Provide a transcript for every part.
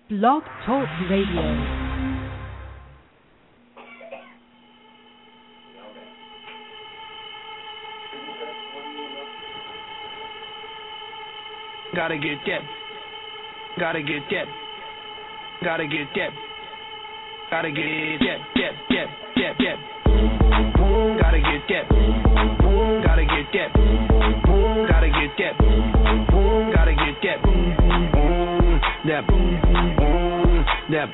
Blog Talk Radio. Gotta get that. Gotta get that. Gotta get that. Gotta get that. Gotta get that. Gotta get that. Gotta get that. Gotta get that. That. That.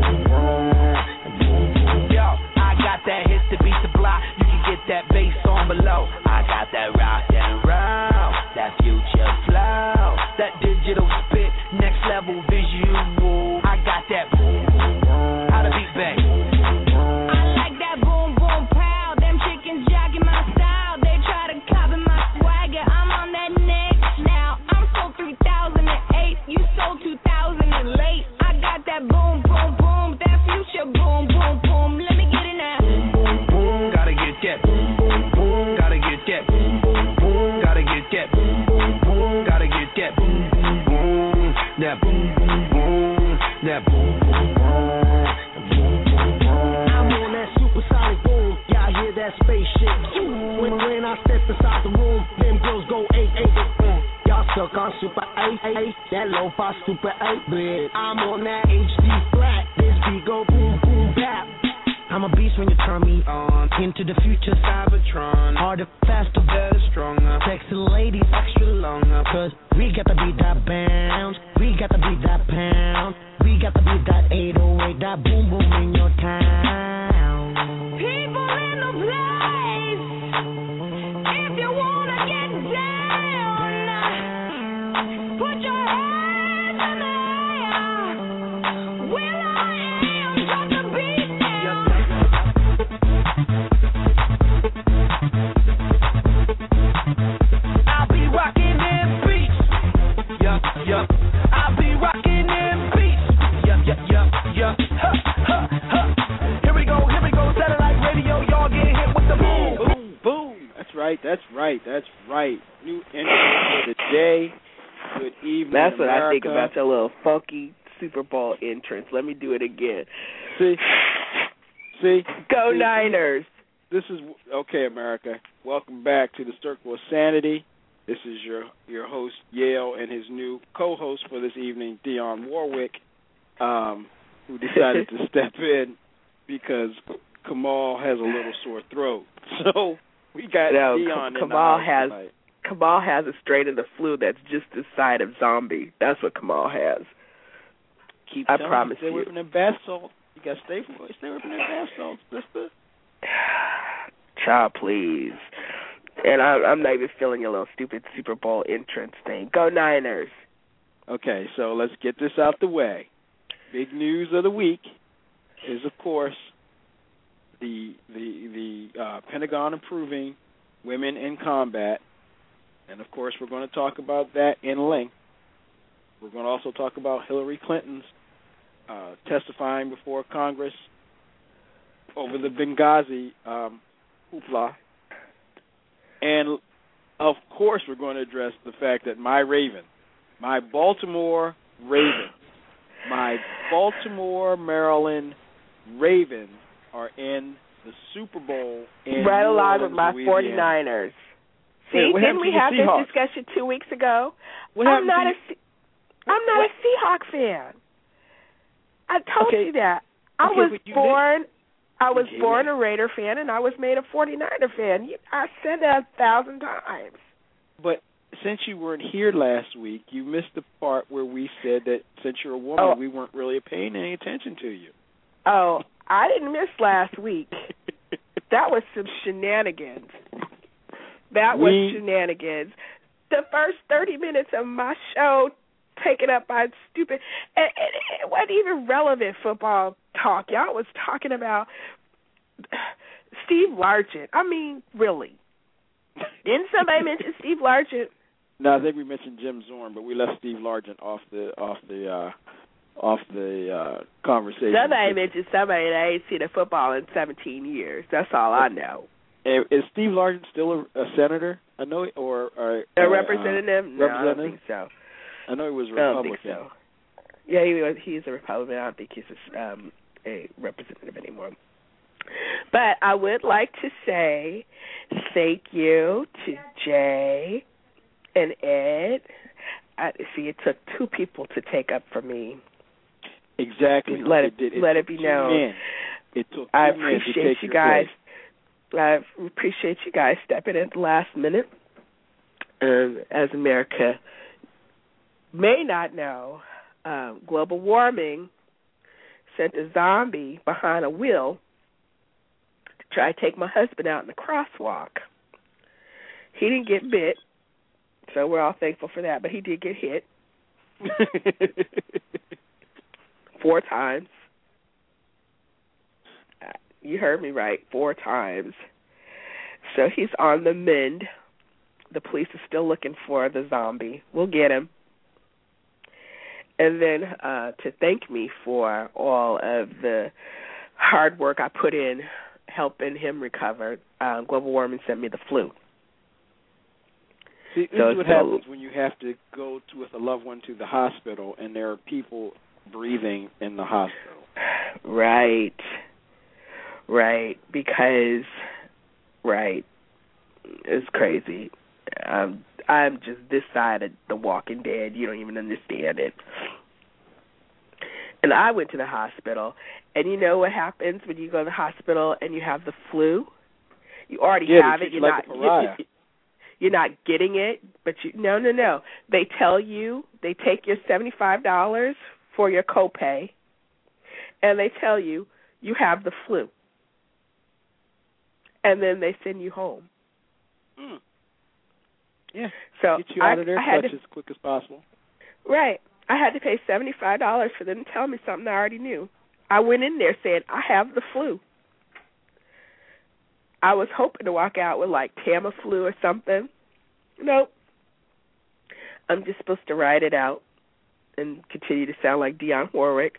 Yo, I got that hit to beat the block. You can get that bass on below. I got that rock and roll, that future flow, that digital spit, next level visual. I got that. How to beat back. I like that boom boom pow. Them chickens jacking my style. They try to copy my swagger. I'm on that next now. I'm sold 3008. You sold 2000 late. I got that boom boom boom. That future boom boom boom. Let me get it now. Gotta get that. Gotta get that. Gotta get that. Gotta get that. That. That. I'm on that supersonic boom. Y'all hear that spaceship? When I step inside the room, them girls go 8-8. Y'all stuck on super 8-8. That lo-fi super 8-bit. I'm on that HD flat. This beat go boom boom bap. I'm a beast when you turn me on. Into the future, Cybertron. Harder, faster, better, stronger. Sexy ladies, extra longer. Cause we got to beat that bounce. We got to beat that pound. We got to beat that 808. That boom boom in your town. People in the place. If you wanna get down, put your hands in the air. Will I am drop the beat down. I'll be rocking them beats. Yup, yup. I'll be rocking them beats. Yup, yup, yup, yup. Huh, huh, huh. Here we go. Satellite radio, y'all get hit with the boom. Boom, boom. That's right. New entrance for the day. Good evening, That's what America. I think about your little funky Super Bowl entrance. Let me do it again. See? Go Niners. This is okay, America. Welcome back to the Circle of Sanity. This is your host Yale and his new co-host for this evening, Dionne Warwick, who decided to step in because Kamal has a little sore throat. So we got Dionne in the house tonight. Kamal has a strain of the flu that's just the side of zombie. That's what Kamal has. I promise you. Stay away from them bath salts. You got to stay away from them bath salts, sister. Child, please. And I'm not even feeling a little stupid Super Bowl entrance thing. Go Niners. Okay, so let's get this out the way. Big news of the week is, of course, the Pentagon improving women in combat. And, of course, we're going to talk about that in length. We're going to also talk about Hillary Clinton's testifying before Congress over the Benghazi hoopla. And, of course, we're going to address the fact that my Baltimore Maryland Ravens are in the Super Bowl in right New along Orleans, with my Louisiana. 49ers. See, didn't we have this discussion 2 weeks ago? I'm not a Seahawks fan. I told you that. I was born a Raider fan, and I was made a 49er fan. I said that 1,000 times. But since you weren't here last week, you missed the part where we said that since you're a woman, we weren't really paying any attention to you. Oh, I didn't miss last week. That was some shenanigans. Shenanigans. The first 30 minutes of my show taken up by stupid, and it wasn't even relevant football talk. Y'all was talking about Steve Largent. I mean, really. Didn't somebody mention Steve Largent? No, I think we mentioned Jim Zorn, but we left Steve Largent off the conversation. Somebody mentioned somebody that ain't seen a football in 17 years. That's all I know. Is Steve Largent still a senator? I know, or a representative? No, I don't think so. I know he was Republican. I don't think so. Yeah, he's a Republican. I don't think he's a representative anymore. But I would like to say thank you to Jay and Ed. It took two people to take up for me. Exactly. Let it be known. It took I appreciate you guys. I appreciate you guys stepping in at the last minute. As America may not know, global warming sent a zombie behind a wheel to try to take my husband out in the crosswalk. He didn't get bit, so we're all thankful for that, but he did get hit 4 times. You heard me right, 4 times. So he's on the mend. The police are still looking for the zombie. We'll get him. And then to thank me for all of the hard work I put in helping him recover, global warming sent me the flu. See, this is what happens when you have to go with a loved one to the hospital and there are people breathing in the hospital. Right. Because, it's crazy. I'm just this side of The Walking Dead. You don't even understand it. And I went to the hospital, and you know what happens when you go to the hospital and you have the flu? You already have it. You're not getting it, but no. They tell you, they take your $75 for your copay, and they tell you you have the flu. And then they send you home. Yeah. So get you out of their clutch as quick as possible. Right. I had to pay $75 for them to tell me something I already knew. I went in there saying, I have the flu. I was hoping to walk out with like Tamiflu or something. Nope. I'm just supposed to ride it out and continue to sound like Dionne Warwick.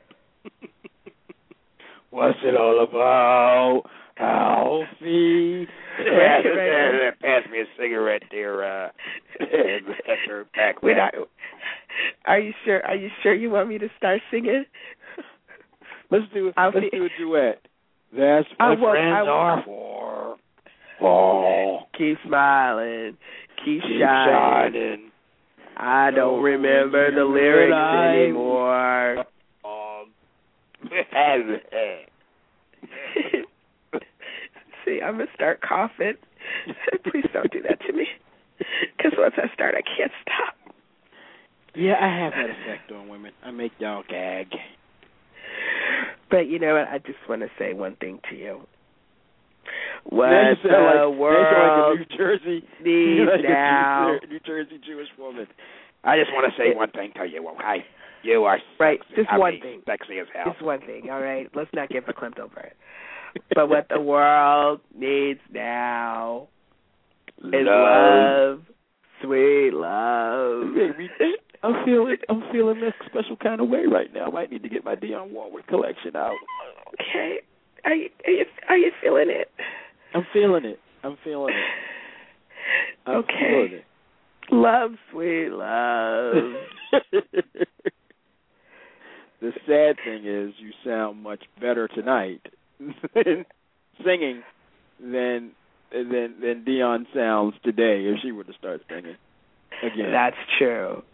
What's it all about? Alfie. Pass me a cigarette there, Are you sure? Are you sure you want me to start singing? Let's do a duet. That's what friends are for. Oh. Keep smiling. Keep shining. I don't remember the lyrics anymore. See, I'm going to start coughing. Please don't do that to me. Because once I start, I can't stop. Yeah, I have that effect on women. I make y'all gag. But you know what? I just want to say one thing to you. What the world like a New Jersey needs now. New Jersey Jewish woman. I just want to say one thing to you, okay? You are sexy. Right, just one thing. Sexy as hell. Just one thing, all right? Let's not get verklempt over it. But what the world needs now is love, sweet love. I'm feeling this special kind of way right now. I might need to get my Dionne Warwick collection out. Okay. Are you feeling it? I'm feeling it. Okay. Feeling it. Love, sweet love. The sad thing is you sound much better tonight singing than Dionne sounds today if she were to start singing again. That's true.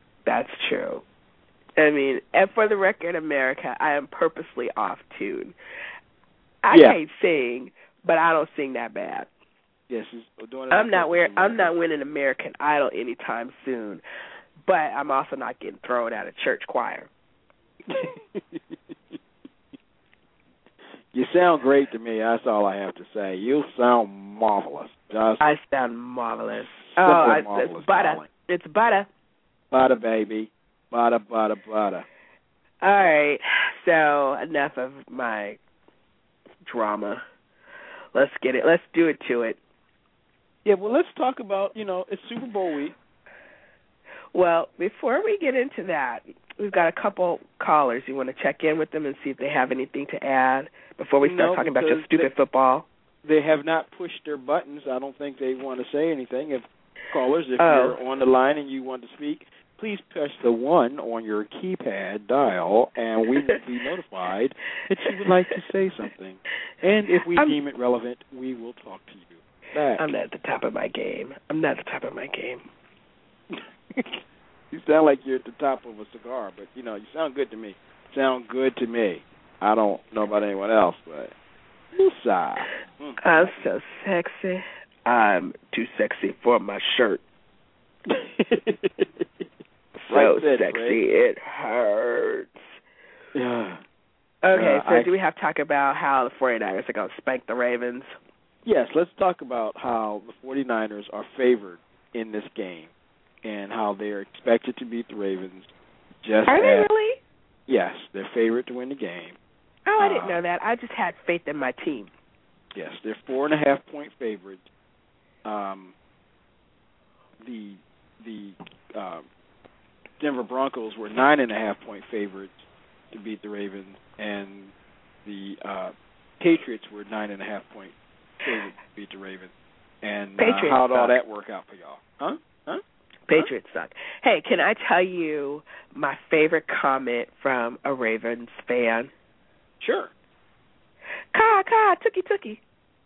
I mean, and for the record, America, I am purposely off tune. I can't sing, but I don't sing that bad. Yes, doing it. I'm not winning American Idol anytime soon, but I'm also not getting thrown out of church choir. You sound great to me. That's all I have to say. You sound marvelous. I sound marvelous. Marvelous. It's butter. Darling. It's butter. Butter, baby. Butter. All right. So enough of my drama. Let's get it. Let's do it to it. Yeah, well, let's talk about, it's Super Bowl week. Well, before we get into that, we've got a couple callers. You want to check in with them and see if they have anything to add before we start talking about your stupid football? They have not pushed their buttons. I don't think they want to say anything. If callers, if you're on the line and you want to speak, please press the 1 on your keypad dial, and we will be notified that you would like to say something. And if we deem it relevant, we will talk to you back. I'm not at the top of my game. You sound like you're at the top of a cigar, but, you sound good to me. I don't know about anyone else, but woosah. I'm so sexy. I'm too sexy for my shirt. So sexy, it hurts. Yeah. Okay, so do we have to talk about how the 49ers are going to spank the Ravens? Yes, let's talk about how the 49ers are favored in this game and how they're expected to beat the Ravens. Are they really? Yes, they're favored to win the game. Oh, I didn't know that. I just had faith in my team. Yes, they're 4.5-point favorites. The Denver Broncos were 9.5-point favorites to beat the Ravens, and the Patriots were 9.5-point favorites to beat the Ravens. And how did all that work out for y'all? Huh? Patriots suck. Hey, can I tell you my favorite comment from a Ravens fan? Sure. Ka, tookie.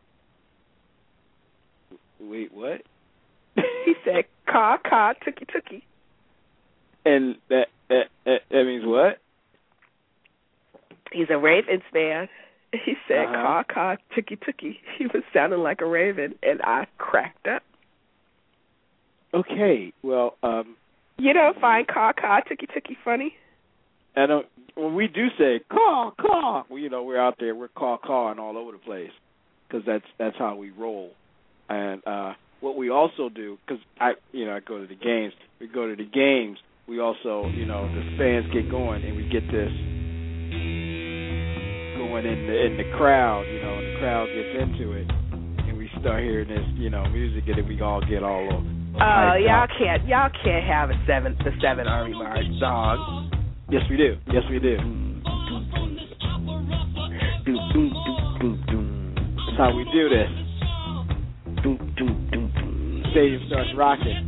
Wait, what? He said, ka, tookie. And that means what? He's a Ravens fan. He said, ka, tookie. He was sounding like a raven, and I cracked up. Okay, well, you don't find ka, tookie funny? I don't. When we do say caw, well, we're out there, we're cawing all over the place because that's how we roll. And what we also do, because I go to the games. We go to the games. We also, the fans get going, and we get this going in the crowd. And the crowd gets into it, and we start hearing this, music, and then we all get all over. Oh, y'all can't have the 7 Army March song. Yes, we do. That's how we do this. Stadium starts rocking.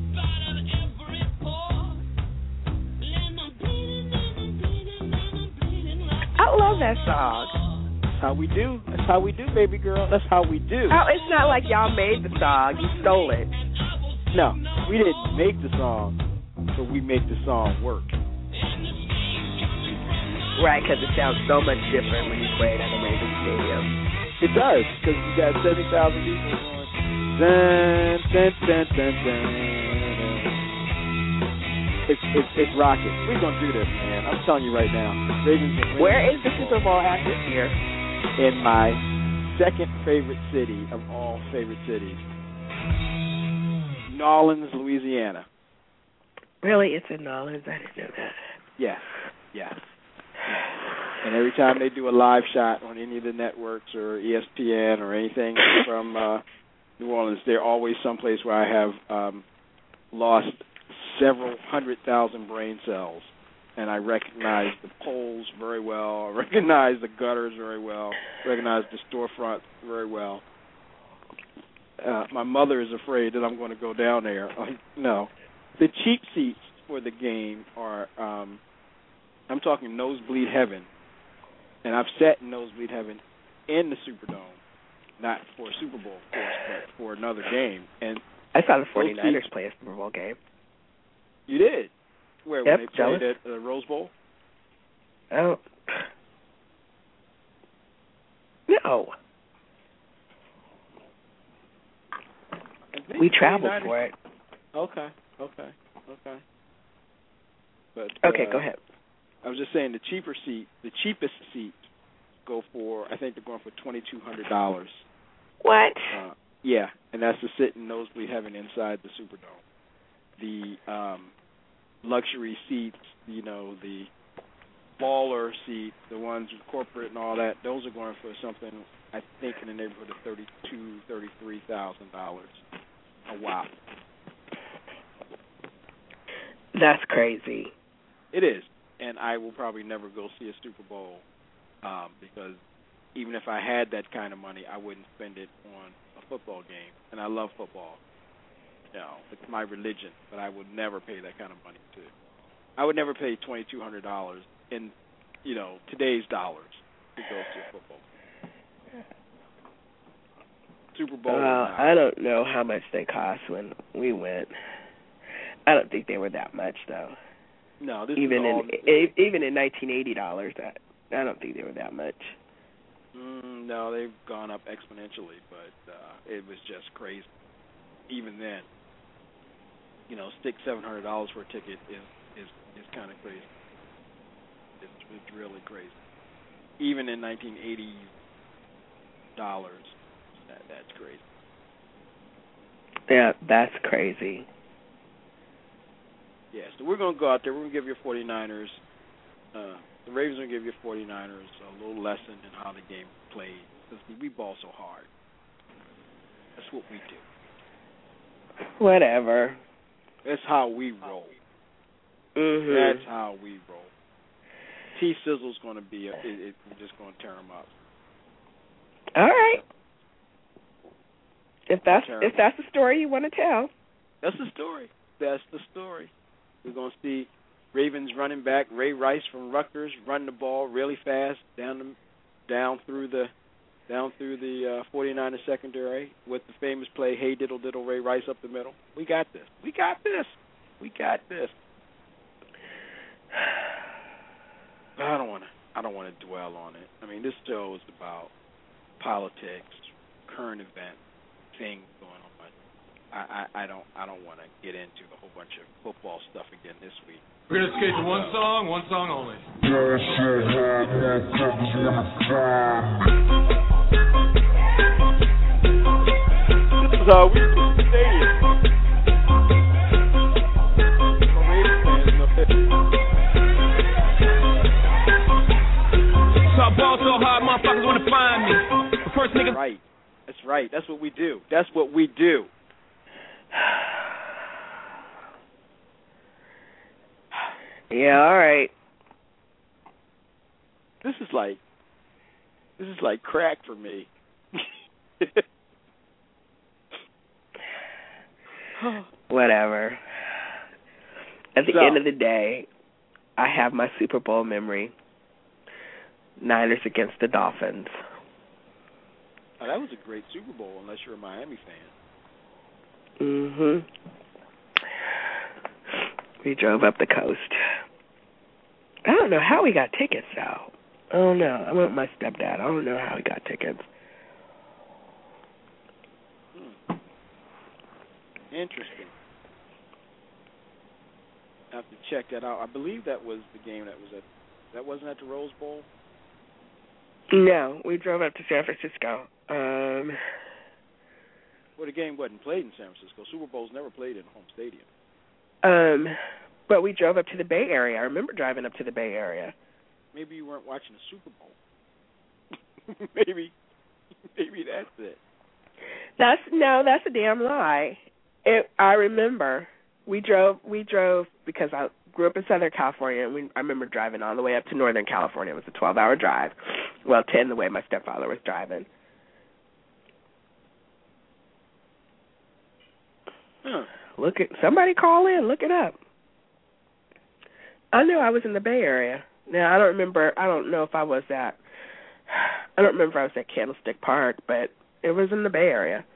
I love that song. That's how we do, baby girl. That's how we do. Oh, it's not like y'all made the song. You stole it. No, we didn't make the song, but we make the song work. Right, because it sounds so much different when you play it at a Ravens stadium. It does, because you got 70,000 people going, dun, dun, dun, dun, dun. It's rocking. We're going to do this, man. I'm telling you right now. Ravens. Where is the Super Bowl at this year? In my second favorite city of all favorite cities. New Orleans, Louisiana. Really? It's in New Orleans? I didn't know that. Yes. And every time they do a live shot on any of the networks or ESPN or anything from New Orleans, they're always someplace where I have lost several 100,000 brain cells. And I recognize the poles very well. I recognize the gutters very well. I recognize the storefront very well. My mother is afraid that I'm going to go down there. No. The cheap seats for the game are, I'm talking nosebleed heaven. And I've sat in nosebleed heaven in the Superdome, not for a Super Bowl, of course, but for another game. And I saw the 49ers play a Super Bowl game. You did? Where, yep, when they played at the Rose Bowl? Oh. No. We traveled for it. Okay. But okay, go ahead. I was just saying the cheapest seats go for, I think they're going for $2,200. What? Yeah, and that's to sit in nosebleed heaven inside the Superdome. The luxury seats, the baller seats, the ones with corporate and all that, those are going for something, I think, in the neighborhood of $32,000, $33,000 a whop. That's crazy. It is. And I will probably never go see a Super Bowl because even if I had that kind of money, I wouldn't spend it on a football game. And I love football. It's my religion, but I would never pay that kind of money to I would never pay $2,200 in, today's dollars to go to a football. Super Bowl. I don't know how much they cost when we went. I don't think they were that much though. No, this even in $1980, I don't think they were that much. No, they've gone up exponentially, but it was just crazy. Even then, $600-$700 for a ticket is kind of crazy. It's really crazy. Even in 1980 dollars, that's crazy. Yeah, that's crazy. Yeah, so we're going to go out there. We're going to give your 49ers, the Ravens are going to give your 49ers a little lesson in how the game played. Because we ball so hard. That's what we do. Whatever. That's how we roll. Mm-hmm. That's how we roll. T-Sizzle's going to be, we're just going to tear them up. All right. If that's the story you want to tell. That's the story. That's the story. We're going to see Ravens running back Ray Rice from Rutgers run the ball really fast down through the 49er secondary with the famous play, hey diddle diddle Ray Rice up the middle. We got this. We got this. We got this. I don't want to dwell on it. I mean, this show is about politics, current events, things going on. I don't want to get into a whole bunch of football stuff again this week. We're going to skate to one song only. This is how we do the stadium. So I ball so hard, motherfuckers want to find me. The first nigga. Right. That's right. That's what we do. That's what we do. Yeah, all right. This is like crack for me. Whatever. At the end of the day, I have my Super Bowl memory. Niners against the Dolphins. Oh, that was a great Super Bowl, unless you're a Miami fan. Mm-hmm. We drove up the coast. I don't know how we got tickets, though. I don't know. I went with my stepdad. I don't know how we got tickets. Interesting. I have to check that out. I believe that was the game that wasn't at the Rose Bowl? No, we drove up to San Francisco. Well, the game wasn't played in San Francisco. Super Bowl's never played in a home stadium. But we drove up to the Bay Area. I remember driving up to the Bay Area. Maybe you weren't watching the Super Bowl. Maybe that's it. That's a damn lie. I remember we drove because I grew up in Southern California, and I remember driving all the way up to Northern California. It was a 12-hour drive. Well, 10 the way my stepfather was driving. Huh. Somebody call in, look it up. I knew I was in the Bay Area. Now, I don't know if I was at Candlestick Park, but it was in the Bay Area.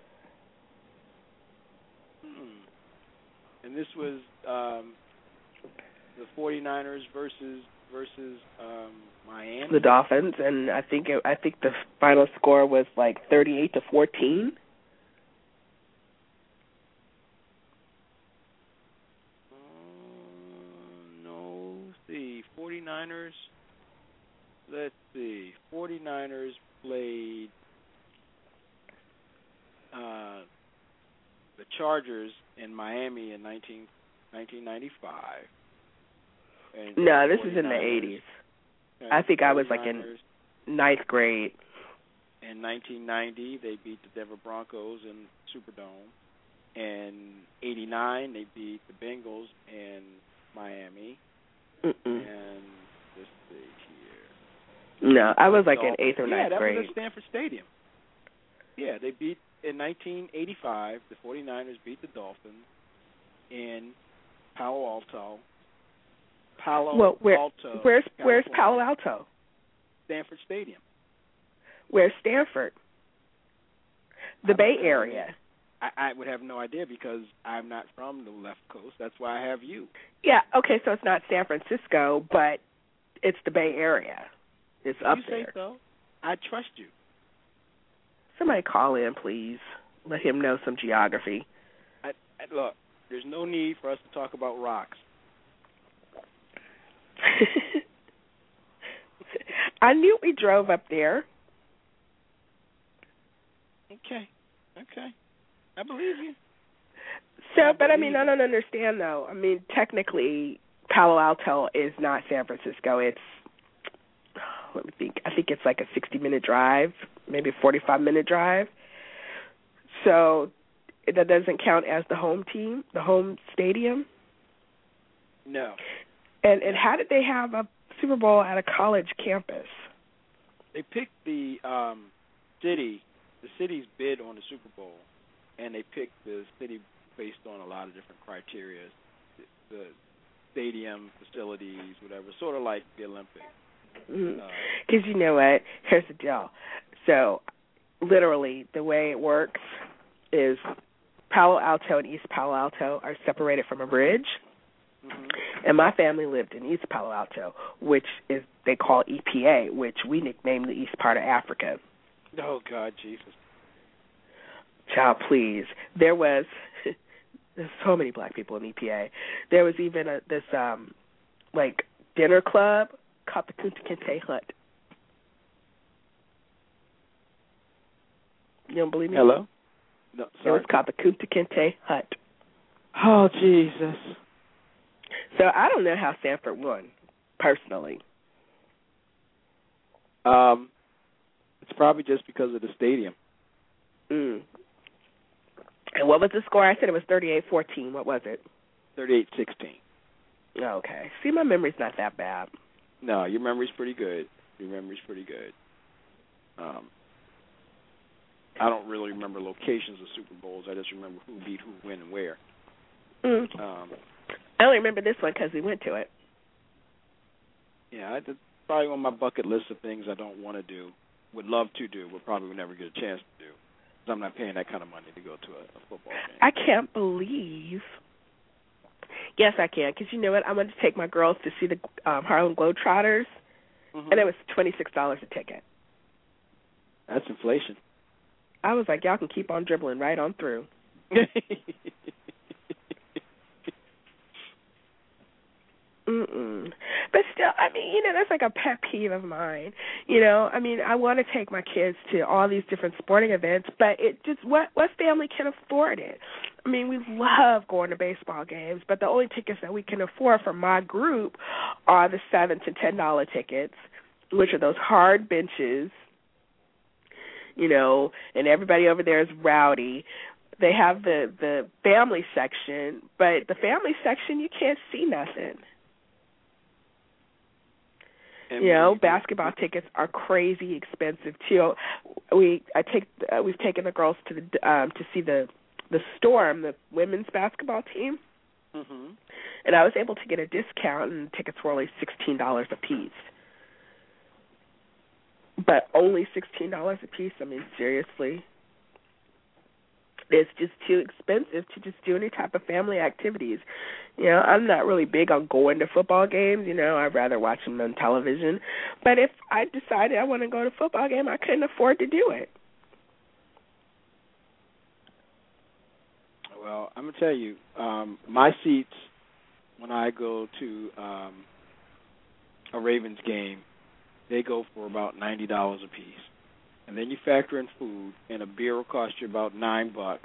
And this was the 49ers versus Miami? The Dolphins, and I think the final score was like 38-14. The 49ers, let's see, 49ers played the Chargers in Miami in 1995. No, this is in the 80s. I think I was like in ninth grade. In 1990, they beat the Denver Broncos in Superdome. In 89, they beat the Bengals in Miami. Mm-mm. And let's see here. No, I was like in 8th or 9th grade. Yeah, that was at Stanford Stadium. Yeah, they beat, in 1985, the 49ers beat the Dolphins in Palo Alto. Alto. Where's Palo Alto? Stanford Stadium. Where's Stanford? The Bay Area. I would have no idea because I'm not from the left coast. That's why I have you. Yeah, okay, so it's not San Francisco, but it's the Bay Area. It's up there. You say so? I trust you. Somebody call in, please. Let him know some geography. Look, there's no need for us to talk about rocks. I knew we drove up there. Okay. I believe you. So, but I mean, I don't understand though. I mean, technically, Palo Alto is not San Francisco. It's, let me think. I think it's like a 60-minute drive, maybe a 45-minute drive. So that doesn't count as the home team, the home stadium. No. And how did they have a Super Bowl at a college campus? They picked the city's bid on the Super Bowl, and they picked the city based on a lot of different criteria, the stadium, facilities, whatever, sort of like the Olympics. Because you know what? Here's the deal. So literally the way it works is Palo Alto and East Palo Alto are separated from a bridge. And my family lived in East Palo Alto, which is they call EPA, which we nicknamed the East part of Africa. Oh, God, Jesus. Child, please. There's so many black people in EPA. There was even this dinner club called the Kunta Kinte Hut. You don't believe me? Hello? No, sorry. It was called the Kunta Kinte Hut. Oh, Jesus. So I don't know how Stanford won, personally. It's probably just because of the stadium. And what was the score? I said it was 38-14. What was it? 38-16. Okay. See, my memory's not that bad. No, your memory's pretty good. I don't really remember locations of Super Bowls. I just remember who beat who, when, and where. I only remember this one because we went to it. Yeah, it's probably on my bucket list of things I don't want to do, would love to do, but probably would never get a chance to do. Because I'm not paying that kind of money to go to a football game. I can't believe. Yes, I can, because you know what? I wanted to take my girls to see the Harlem Globetrotters, and it was $26 a ticket. That's inflation. I was like, y'all can keep on dribbling right on through. But still, I mean, you know, that's like a pet peeve of mine. You know, I mean, I want to take my kids to all these different sporting events, but it just, what family can afford it? I mean, we love going to baseball games, but the only tickets that we can afford for my group are the $7 to $10 tickets, which are those hard benches, you know, and everybody over there is rowdy. They have the family section, but the family section, you can't see nothing. And you know, basketball tickets are crazy expensive too. We've taken the girls to see the Storm, the women's basketball team, and I was able to get a discount, and tickets were only $16 a piece. But only $16 a piece. I mean, seriously. It's just too expensive to just do any type of family activities. You know, I'm not really big on going to football games. You know, I'd rather watch them on television. But if I decided I want to go to a football game, I couldn't afford to do it. Well, I'm going to tell you, my seats when I go to a Ravens game, they go for about $90 a piece. And then you factor in food, and a beer will cost you about $9.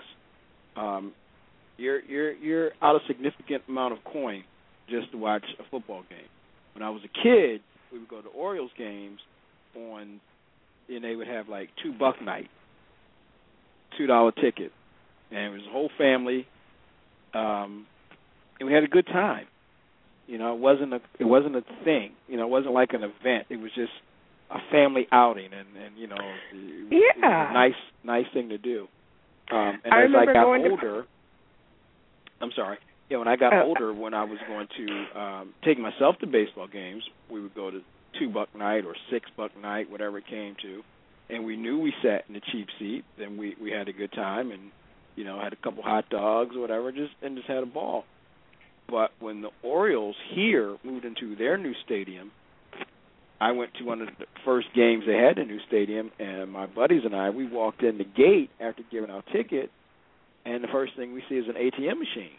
You're out a significant amount of coin just to watch a football game. When I was a kid, we would go to Orioles games and they would have like $2 night, $2 ticket, and it was a whole family, and we had a good time. You know, it wasn't a thing. You know, it wasn't like an event. It was just a family outing, and you know, it was a nice thing to do. And as I got older, I'm sorry. when I got older, when I was going to take myself to baseball games, we would go to $2 night or $6 night, whatever it came to, and we knew we sat in the cheap seat. Then we had a good time and had a couple hot dogs or whatever, just had a ball. But when the Orioles here moved into their new stadium, I went to one of the first games they had in the new stadium, and my buddies and I, we walked in the gate after giving our ticket, and the first thing we see is an ATM machine.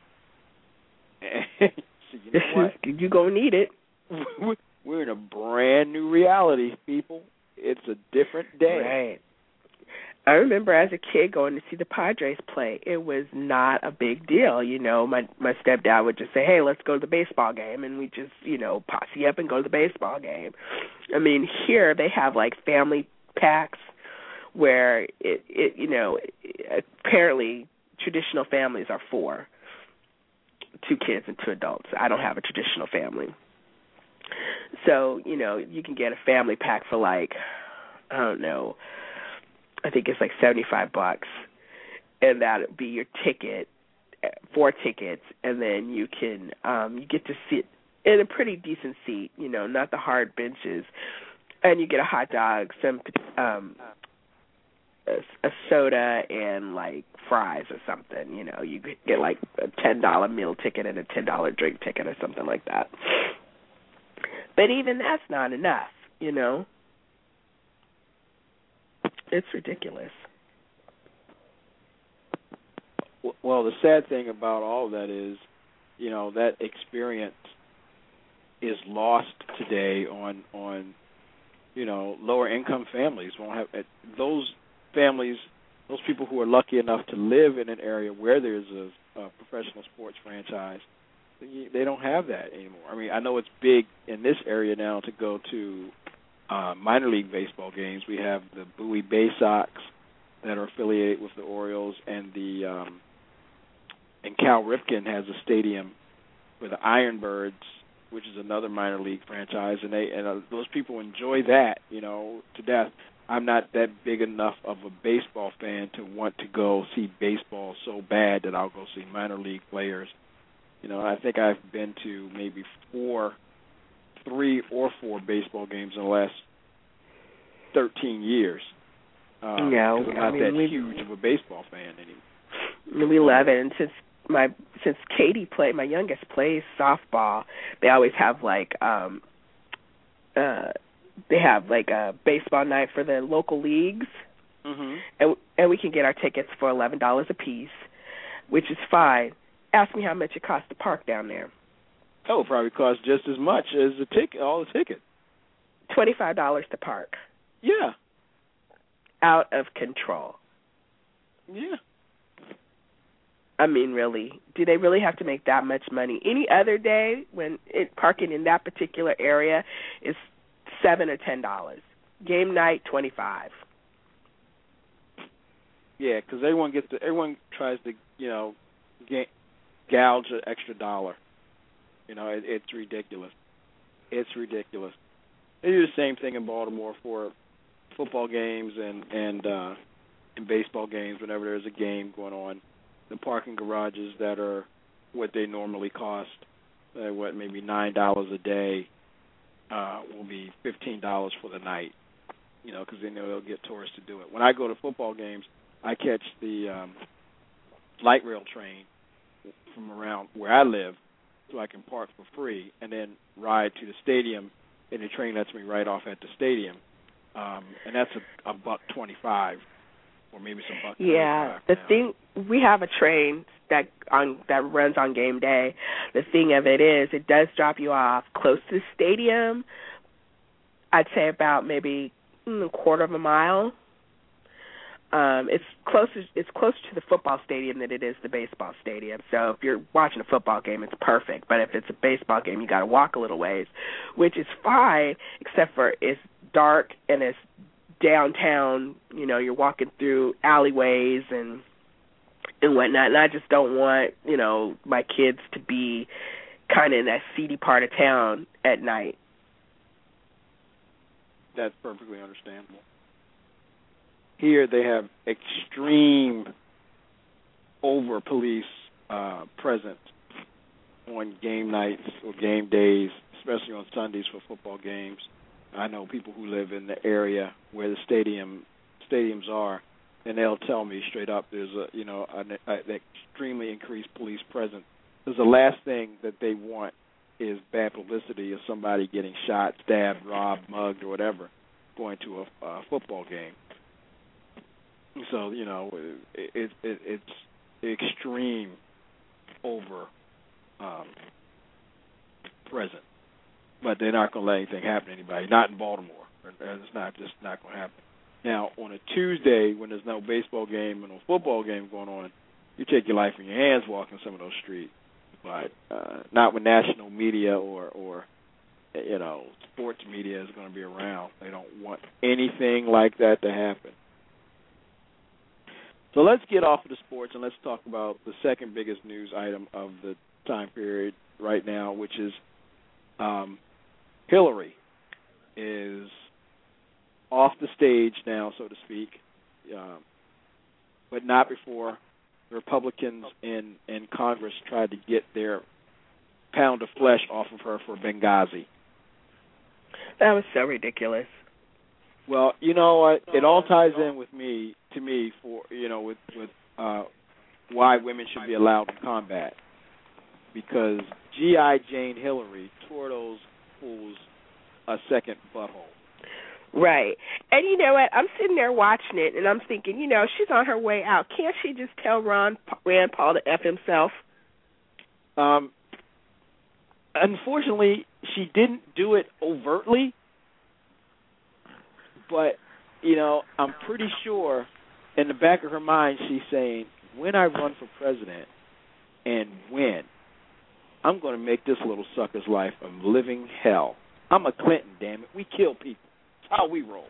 So you know what? You're going to need it. We're in a brand new reality, people. It's a different day. Right. I remember as a kid going to see the Padres play. It was not a big deal. My stepdad would just say, hey, let's go to the baseball game, and we just, posse up and go to the baseball game. I mean, here they have, like, family packs where apparently traditional families are 4, 2 kids and 2 adults. I don't have a traditional family. So, you can get a family pack for, like, I don't know, I think it's like $75, and that'd be your ticket, 4 tickets, and then you can you get to sit in a pretty decent seat, not the hard benches, and you get a hot dog, some a soda, and like fries or something. You get like a $10 meal ticket and a $10 drink ticket or something like that. But even that's not enough, It's ridiculous. Well, the sad thing about all of that is, that experience is lost today on lower income families. Won't have those families, those people who are lucky enough to live in an area where there's a professional sports franchise. They don't have that anymore. I mean, I know it's big in this area now to go to minor league baseball games. We have the Bowie Bay Sox that are affiliated with the Orioles, and and Cal Ripken has a stadium for the Ironbirds, which is another minor league franchise, and those people enjoy that, to death. I'm not that big enough of a baseball fan to want to go see baseball so bad that I'll go see minor league players. I think I've been to maybe 3 or 4 baseball games in the last 13 years. I'm not that huge of a baseball fan anymore. We love it, and since Katie my youngest plays softball, they always have a baseball night for the local leagues, and we can get our tickets for $11 a piece, which is fine. Ask me how much it costs to park down there. Oh, it probably costs just as much as all the ticket. $25 to park. Yeah. Out of control. Yeah. I mean, really, do they really have to make that much money? Any other day when parking in that particular area is $7 or $10. Game night, $25. Yeah, because everyone tries to gouge an extra dollar. It's ridiculous. It's ridiculous. They do the same thing in Baltimore for football games and baseball games. Whenever there's a game going on, the parking garages that are what they normally cost, maybe $9 a day, will be $15 for the night. Because they know they'll get tourists to do it. When I go to football games, I catch the light rail train from around where I live, so I can park for free and then ride to the stadium, and the train lets me right off at the stadium. And that's $1.25 or maybe some $1.25. Yeah, we have a train that runs on game day. The thing of it is, it does drop you off close to the stadium. I'd say about maybe a quarter of a mile. It's closer to the football stadium than it is the baseball stadium. So if you're watching a football game, it's perfect. But if it's a baseball game, you got to walk a little ways, which is fine, except for it's dark and it's downtown. You're walking through alleyways and whatnot. And I just don't want my kids to be kind of in that seedy part of town at night. That's perfectly understandable. Here they have extreme over-police presence on game nights or game days, especially on Sundays for football games. I know people who live in the area where the stadiums are, and they'll tell me straight up there's an extremely increased police presence. Because the last thing that they want is bad publicity of somebody getting shot, stabbed, robbed, mugged, or whatever going to a football game. So, it's extreme over present. But they're not going to let anything happen to anybody, not in Baltimore. It's just not going to happen. Now, on a Tuesday when there's no baseball game and no football game going on, you take your life in your hands walking some of those streets. But not when national media or sports media is going to be around. They don't want anything like that to happen. So let's get off of the sports and let's talk about the second biggest news item of the time period right now, which is Hillary is off the stage now, so to speak, but not before the Republicans in Congress tried to get their pound of flesh off of her for Benghazi. That was so ridiculous. Well, you know what? It all ties in with why women should be allowed in combat. Because G.I. Jane Hillary tore those fools a second butthole. Right. And you know what? I'm sitting there watching it, and I'm thinking, she's on her way out. Can't she just tell Rand Paul to F himself? Unfortunately, she didn't do it overtly. But, I'm pretty sure in the back of her mind she's saying, when I run for president and win, I'm going to make this little sucker's life a living hell. I'm a Clinton, damn it. We kill people. That's how we roll.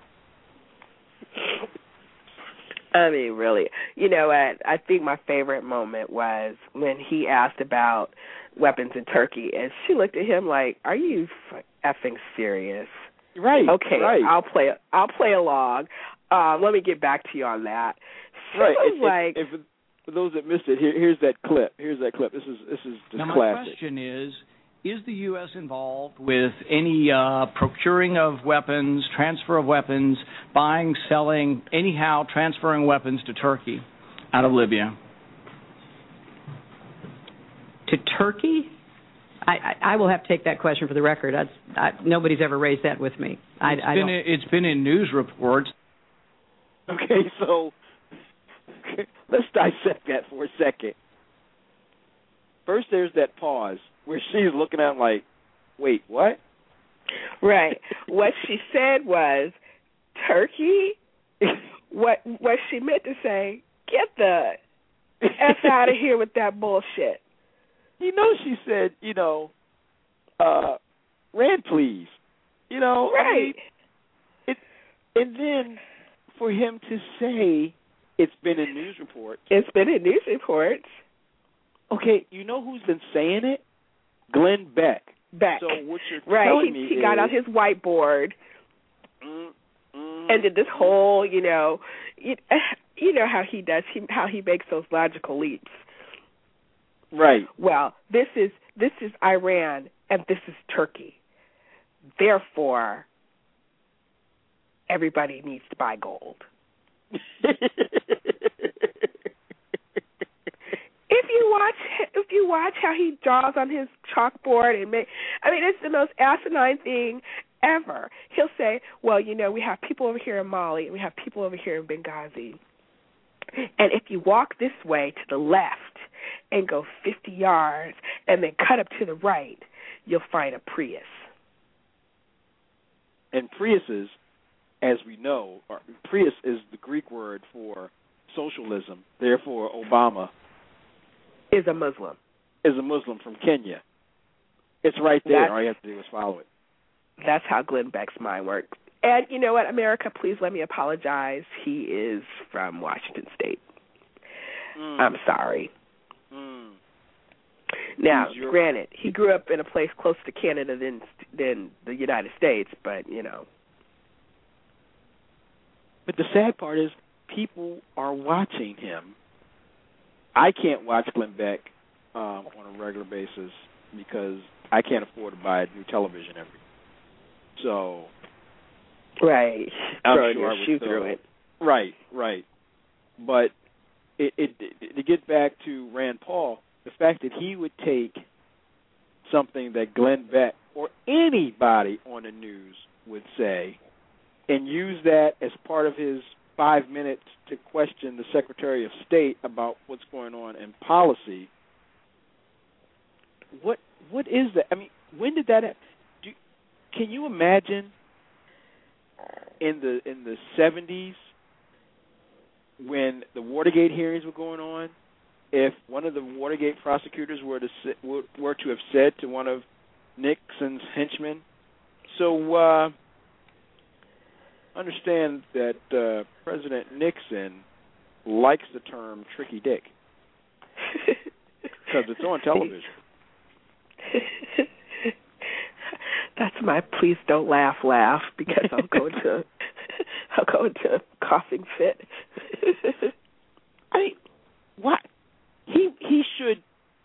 I mean, really. You know what? I think my favorite moment was when he asked about weapons in Turkey, and she looked at him like, are you effing serious? Right. Okay, right. I'll play along. Let me get back to you on that. She was if for those that missed it, here's that clip. This is just now classic. My question is the U.S. involved with any procuring of weapons, transfer of weapons, buying, selling, anyhow transferring weapons to Turkey out of Libya? To Turkey? I will have to take that question for the record. Nobody's ever raised that with me. It's been in news reports. Okay, so let's dissect that for a second. First, there's that pause where she's looking at him like, wait, what? Right. What she said was, Turkey? What she meant to say, get the F out of here with that bullshit. She said, Rand, please. Right. And then for him to say it's been in news reports. It's been in news reports. Okay, you know who's been saying it? Glenn Beck. So what you're telling me he got out his whiteboard and did this whole, you know how he does, how he makes those logical leaps. Right. Well, this is Iran and this is Turkey. Therefore, everybody needs to buy gold. If you watch how he draws on his chalkboard it's the most asinine thing ever. He'll say, well, we have people over here in Mali and we have people over here in Benghazi. And if you walk this way to the left and go 50 yards and then cut up to the right, you'll find a Prius. And Priuses, as we know, Prius is the Greek word for socialism. Therefore, Obama is a Muslim. Is a Muslim from Kenya. It's right there. All you have to do is follow it. That's how Glenn Beck's mind works. And you know what, America, please let me apologize. He is from Washington State. I'm sorry. Now, granted, he grew up in a place closer to Canada than the United States, but, But the sad part is people are watching him. I can't watch Glenn Beck on a regular basis because I can't afford to buy a new television every year. So, right, I'm throwing sure your shoe through it. Right. But to get back to Rand Paul, the fact that he would take something that Glenn Beck or anybody on the news would say and use that as part of his 5 minutes to question the Secretary of State about what's going on in policy. What is that? I mean, when did that happen? Can you imagine in the 70s when the Watergate hearings were going on, if one of the Watergate prosecutors were to have said to one of Nixon's henchmen, so understand that President Nixon likes the term tricky dick because it's on television. That's my please don't laugh because I'll go into a coughing fit. I mean, what? He should.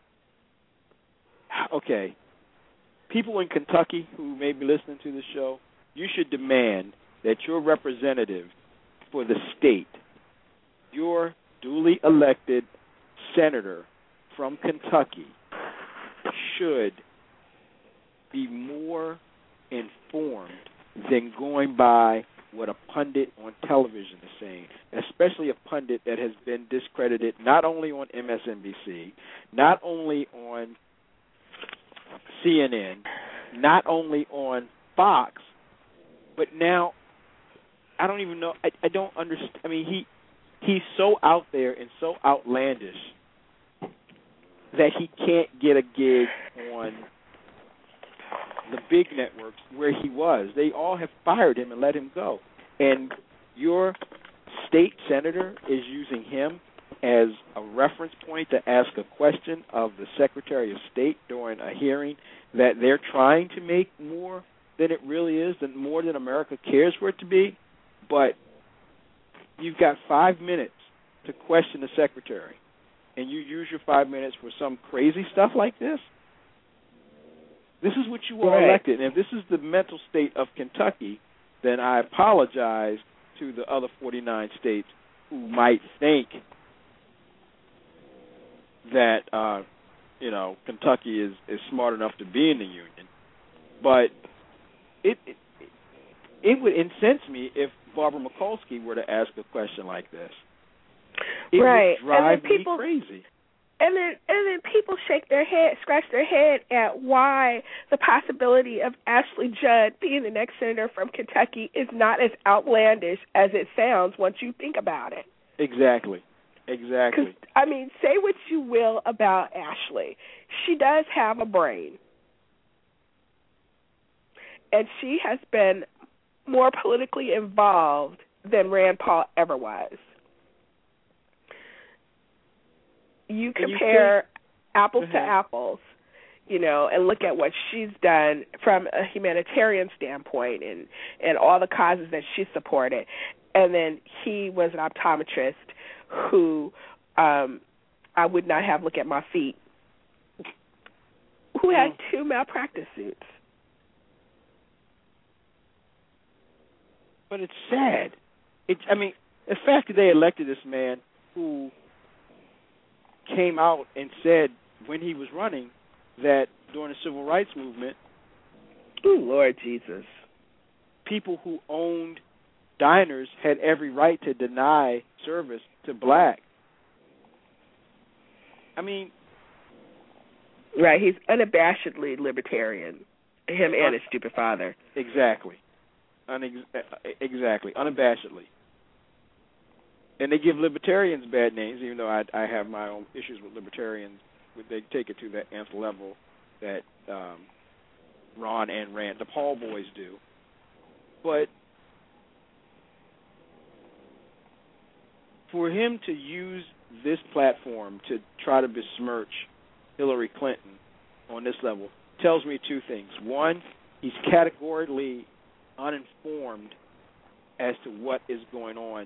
Okay, people in Kentucky who may be listening to the show, you should demand that your representative for the state, your duly elected senator from Kentucky, should be more informed than going by what a pundit on television is saying, especially a pundit that has been discredited not only on MSNBC, not only on CNN, not only on Fox, but now I don't even know. I don't understand. I mean, he's so out there and so outlandish that he can't get a gig on the big networks where he was. They all have fired him and let him go. And your state senator is using him as a reference point to ask a question of the Secretary of State during a hearing that they're trying to make more than it really is, than more than America cares for it to be. But you've got 5 minutes to question the Secretary, and you use your 5 minutes for some crazy stuff like this? This is what you all elected. And if this is the mental state of Kentucky, then I apologize to the other 49 states who might think that, Kentucky is smart enough to be in the Union. But it would incense me if Barbara Mikulski were to ask a question like this. It would drive me crazy. And then people scratch their head at why the possibility of Ashley Judd being the next senator from Kentucky is not as outlandish as it sounds once you think about it. Exactly. 'Cause, I mean, say what you will about Ashley. She does have a brain. And she has been more politically involved than Rand Paul ever was. You compare apples to apples, and look at what she's done from a humanitarian standpoint and all the causes that she supported. And then he was an optometrist who I would not have look at my feet, who had 2 malpractice suits. But it's sad. The fact that they elected this man who came out and said when he was running that during the Civil Rights Movement, oh Lord Jesus, people who owned diners had every right to deny service to black. I mean, right? He's unabashedly libertarian. Him and his stupid father. Exactly. Exactly. Unabashedly. And they give libertarians bad names, even though I have my own issues with libertarians. They take it to that nth level that Ron and Rand, the Paul boys, do. But for him to use this platform to try to besmirch Hillary Clinton on this level tells me 2 things. One, he's categorically uninformed as to what is going on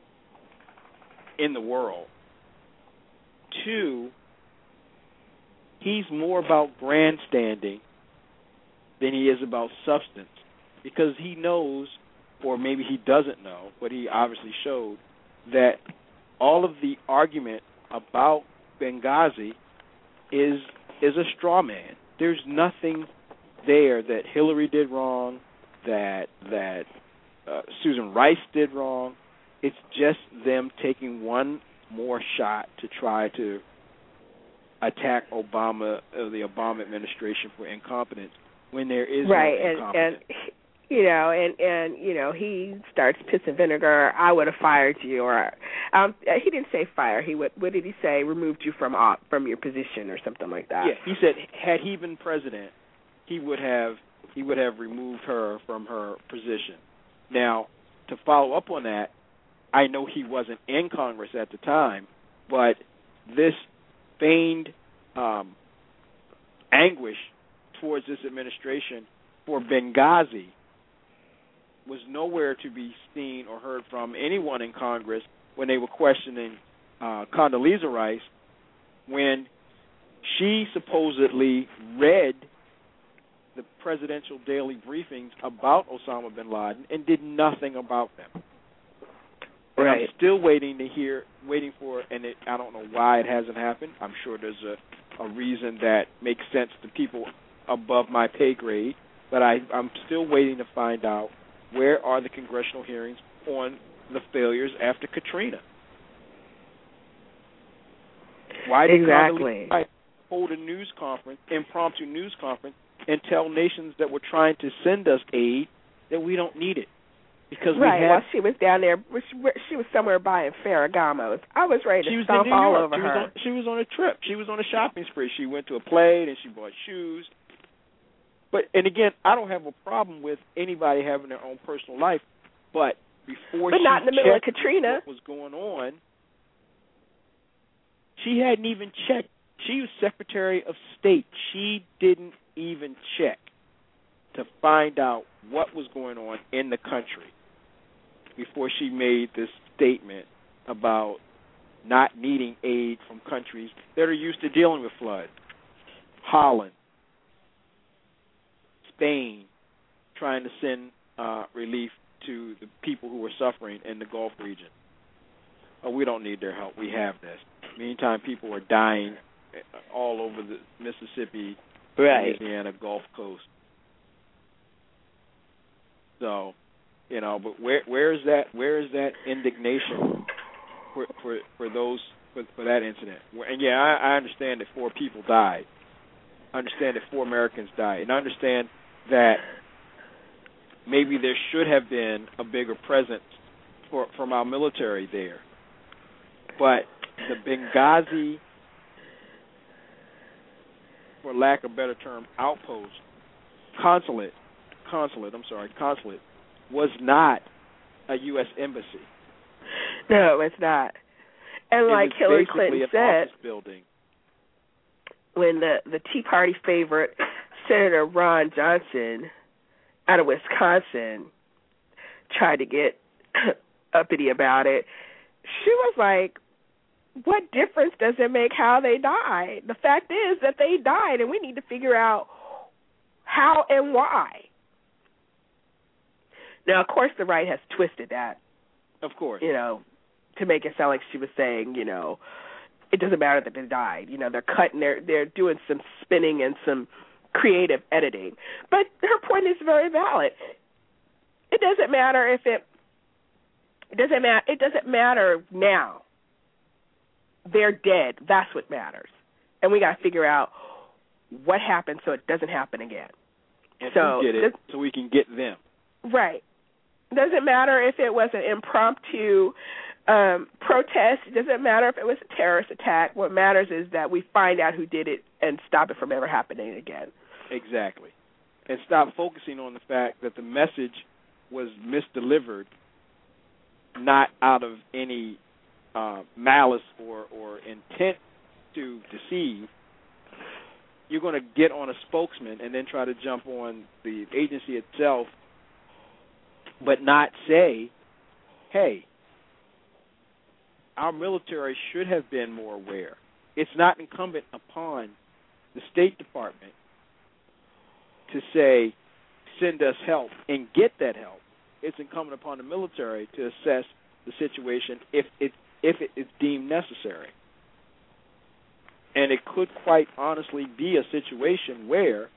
in the world. 2, he's more about grandstanding than he is about substance, because he knows, or maybe he doesn't know, but he obviously showed, that all of the argument about Benghazi is a straw man. There's nothing there that Hillary did wrong, that Susan Rice did wrong. It's just them taking one more shot to try to attack Obama, the Obama administration, for incompetence when there is no incompetence. And he starts piss and vinegar. I would have fired you, or he didn't say fire. What did he say? Removed you from your position or something like that. Yeah, he said had he been president, he would have removed her from her position. Now, to follow up on that, I know he wasn't in Congress at the time, but this feigned anguish towards this administration for Benghazi was nowhere to be seen or heard from anyone in Congress when they were questioning Condoleezza Rice, when she supposedly read the presidential daily briefings about Osama bin Laden and did nothing about them. And I'm still waiting for, and I don't know why it hasn't happened. I'm sure there's a reason that makes sense to people above my pay grade, but I'm still waiting to find out where are the congressional hearings on the failures after Katrina. Why did Condoleezza hold a news conference, impromptu news conference, and tell nations that were trying to send us aid that we don't need it? Because while she was down there, she was somewhere buying Ferragamos. I was ready to stomp all over her. She was on a trip. She was on a shopping spree. She went to a play and she bought shoes. And again, I don't have a problem with anybody having their own personal life, but before she not in the middle of Katrina, what was going on, she hadn't even checked. She was Secretary of State. She didn't even check to find out what was going on in the country before she made this statement about not needing aid from countries that are used to dealing with floods. Holland, Spain, trying to send relief to the people who were suffering in the Gulf region. Oh, we don't need their help. We have this. Meantime, people are dying all over the Mississippi, Louisiana, Gulf Coast. So, but where is that indignation for that incident? And yeah, I understand that 4 people died. I understand that 4 Americans died, and I understand that maybe there should have been a bigger presence from our military there. But the Benghazi, for lack of a better term, outpost, consulate, was not a U.S. embassy. No, it's not. And like Hillary Clinton said, when the Tea Party favorite, Senator Ron Johnson, out of Wisconsin, tried to get uppity about it, she was like, what difference does it make how they died? The fact is that they died, and we need to figure out how and why. Now, of course, the right has twisted that. Of course. To make it sound like she was saying, it doesn't matter that they died. They're cutting, they're doing some spinning and some creative editing. But her point is very valid. It doesn't matter it doesn't matter now. They're dead. That's what matters. And we got to figure out what happened so it doesn't happen again. And who did it so we can get them. Right. Doesn't matter if it was an impromptu protest. It doesn't matter if it was a terrorist attack. What matters is that we find out who did it and stop it from ever happening again. Exactly. And stop focusing on the fact that the message was misdelivered, not out of any malice or intent to deceive. You're going to get on a spokesman and then try to jump on the agency itself, but not say, hey, our military should have been more aware. It's not incumbent upon the State Department to say, send us help and get that help. It's incumbent upon the military to assess the situation if it is deemed necessary. And it could quite honestly be a situation where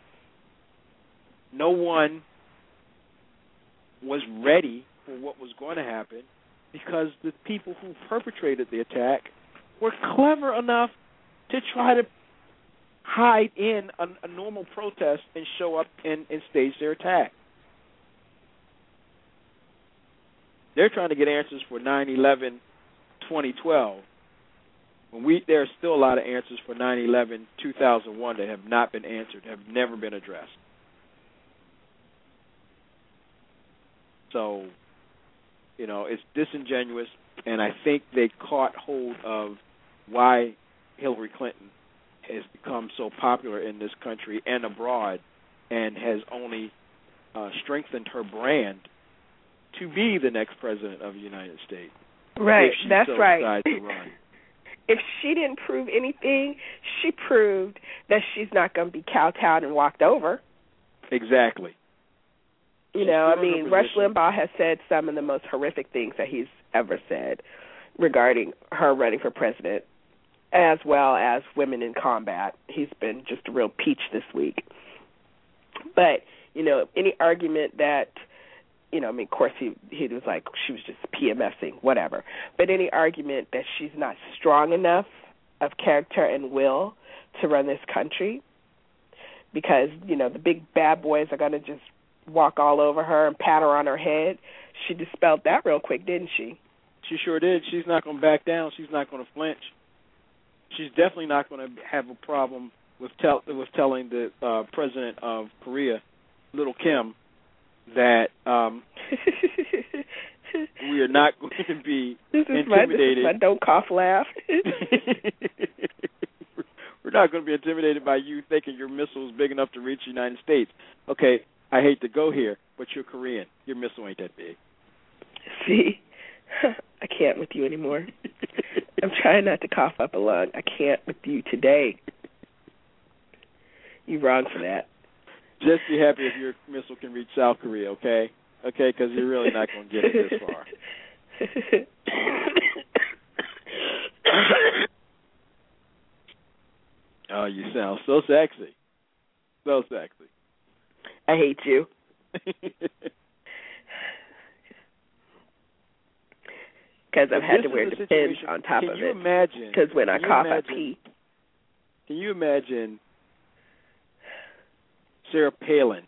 no one was ready for what was going to happen because the people who perpetrated the attack were clever enough to try to hide in a normal protest and show up and stage their attack. They're trying to get answers for 9/11 2012. There are still a lot of answers for 9/11 2001 that have not been answered, have never been addressed. So, it's disingenuous, and I think they caught hold of why Hillary Clinton has become so popular in this country and abroad, and has only strengthened her brand to be the next president of the United States. Right, that's right. If she didn't prove anything, she proved that she's not going to be kowtowed and walked over. Exactly. Rush Limbaugh has said some of the most horrific things that he's ever said regarding her running for president, as well as women in combat. He's been just a real peach this week. But, any argument that, of course he was like, she was just PMSing, whatever. But any argument that she's not strong enough of character and will to run this country because, the big bad boys are going to just walk all over her and pat her on her head, she dispelled that real quick, didn't she? She sure did. She's not going to back down. She's not going to flinch. She's definitely not going to have a problem with telling the president of Korea, Little Kim, that we are not going to be intimidated. This is my don't cough laugh. We're not going to be intimidated by you thinking your missile is big enough to reach the United States. Okay, I hate to go here, but you're Korean. Your missile ain't that big. See? I can't with you anymore. I'm trying not to cough up a lung. I can't with you today. You're wrong for that. Just be happy if your missile can reach South Korea, okay? Okay, because you're really not going to get it this far. Oh, you sound so sexy. So sexy. I hate you. Because I've had to wear Depends on top of it. Because when I cough, I pee. Can you imagine Sarah Palin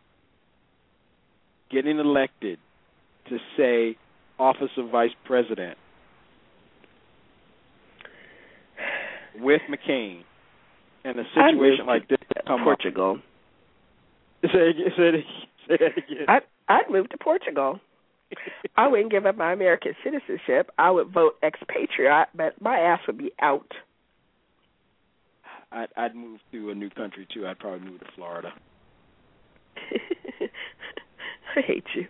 getting elected to, say, office of vice president with McCain and a situation like this come Portugal. Say it again. I'd move to Portugal. I wouldn't give up my American citizenship. I would vote expatriate, but my ass would be out. I'd move to a new country, too. I'd probably move to Florida. I hate you.